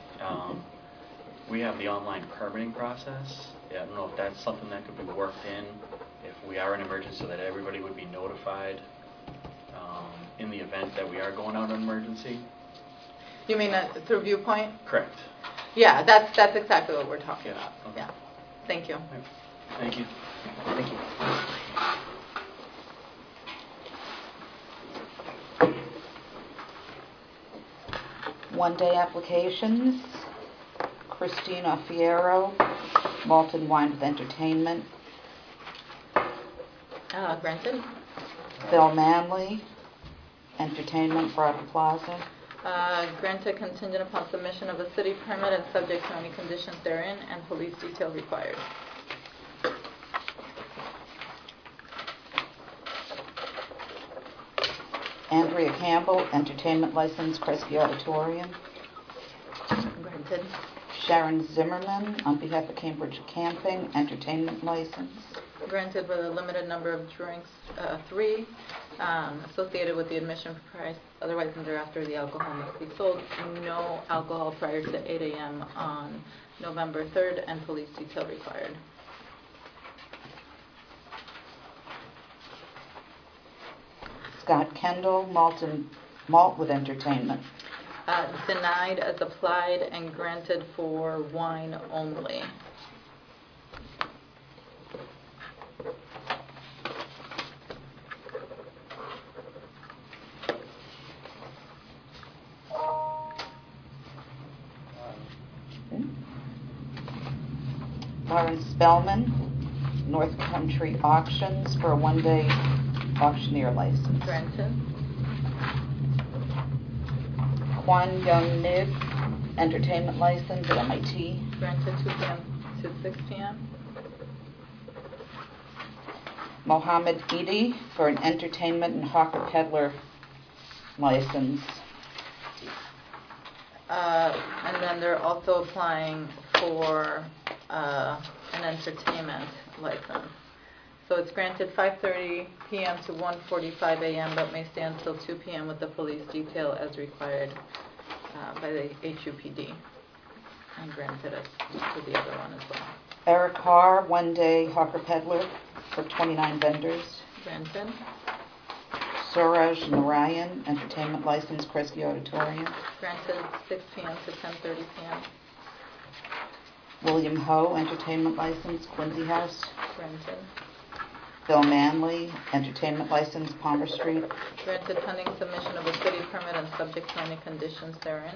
we have the online permitting process. Yeah, I don't know if that's something that could be worked if we are in emergency, so that everybody would be notified in the event that we are going out on emergency. You mean through Viewpoint? Correct. Yeah, that's exactly what we're talking about. Okay. Yeah. Thank you. Thank you. Thank you. One-day applications. Christina Fierro, Malt and Wine with Entertainment. Granted. Bill Manley, Entertainment, Broadway Plaza. Granted contingent upon submission of a city permit and subject to any conditions therein and police detail required. Andrea Campbell, Entertainment License, Kresge Auditorium. Granted. Sharon Zimmerman, on behalf of Cambridge Camping, Entertainment License. Granted with a limited number of drinks, 3, associated with the admission price, otherwise and thereafter the alcohol must be sold. No alcohol prior to 8 a.m. on November 3rd and police detail required. Scott Kendall, Malt with Entertainment. Denied as applied and granted for wine only. Lauren Spellman, North Country Auctions for a one-day auctioneer license. Granted. Kwan Young Nib, Entertainment License at MIT. Granted 2 p.m. to 6 p.m. Mohammed Eidi for an Entertainment and Hawker Peddler License. And then they're also applying for an entertainment license. So it's granted 5:30 p.m. to 1:45 a.m., but may stand till 2 p.m. with the police detail as required by the HUPD. And granted it to the other one as well. Eric Carr, one-day Hawker Peddler for 29 vendors. Granted. Suraj Narayan, Entertainment License, Kresge Auditorium. Granted 6 p.m. to 10:30 p.m. William Ho, Entertainment License, Quincy House. Granted. Bill Manley, Entertainment License, Palmer Street. Granted pending submission of a city permit and subject to any conditions therein.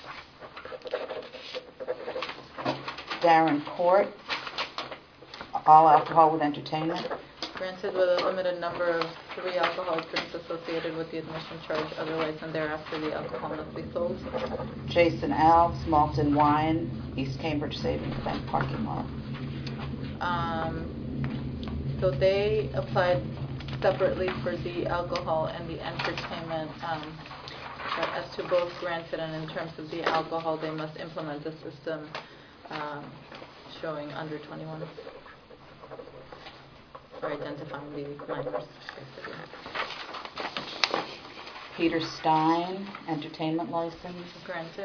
Darren Court, all alcohol with entertainment. Granted with a limited number of 3 alcoholic drinks associated with the admission charge, otherwise and thereafter the alcohol must be sold. Jason Alves, Malt and Wine, East Cambridge Savings Bank parking lot. So they applied separately for the alcohol and the entertainment, but as to both granted, and in terms of the alcohol, they must implement a system showing under 21 for identifying the minors. Peter Stein, Entertainment License. Granted.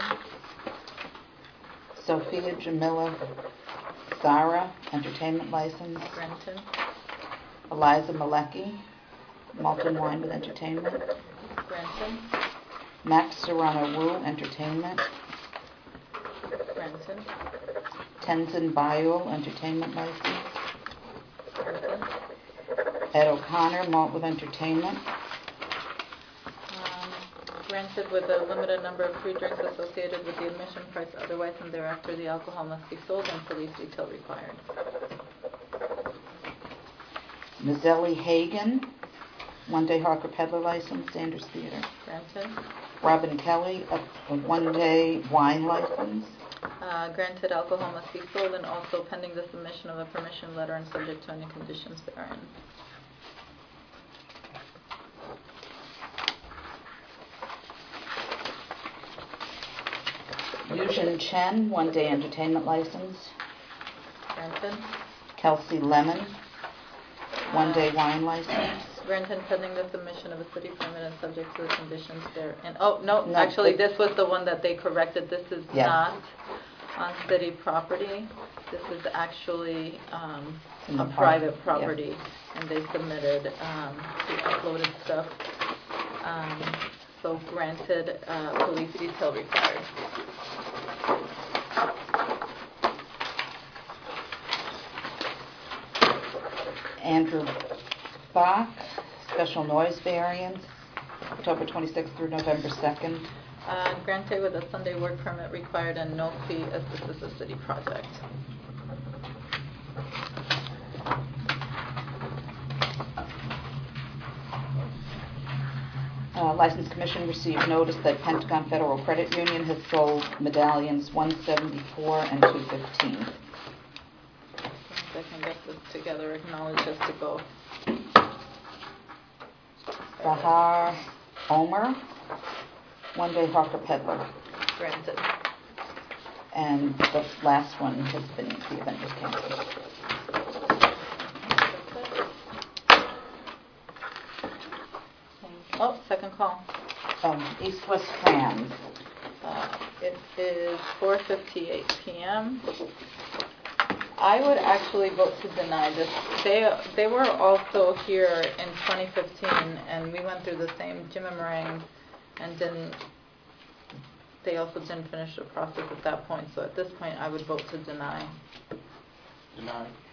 Sophia Jamila Zara, Entertainment License. Granted. Eliza Malecki, Malt and Wine with Entertainment. Granted. Max Serrano Wu, Entertainment. Granted. Tenzin Bayul, Entertainment License. Granted. Ed O'Connor, Malt with Entertainment. Granted with a limited number of 3 drinks associated with the admission price, otherwise and thereafter the alcohol must be sold and police detail required. Mazelli Hagan, one-day hawker peddler license, Sanders Theater. Granted. Robin Kelly, a one-day wine license. Granted, alcohol must be sold and also pending the submission of a permission letter and subject to any conditions therein. Yujin Chen, one-day entertainment license. Granted. Kelsey Lemon, one-day wine license. Granted, pending the submission of a city permit and subject to the conditions therein. Oh, no, No, actually, but- this was the one that they corrected. This is Yes. not on city property. This is actually In a the park, private yeah. property, and they submitted the uploaded stuff. So granted, police detail required. Andrew Bach, special noise variance, October 26th through November 2nd. Granted with a Sunday work permit required and no fee as this is a city project. License Commission received notice that Pentagon Federal Credit Union has sold medallions 174 and 215. If I can get this together, acknowledge us to go. Bahar Omer, one-day hawker peddler. Granted. And the last one has been, the event was canceled. Oh, second call. East West Trans. It is 4:58 p.m. I would actually vote to deny this. They were also here in 2015, and we went through the same Jim and meringue, and they also didn't finish the process at that point. So at this point, I would vote to deny. Denied.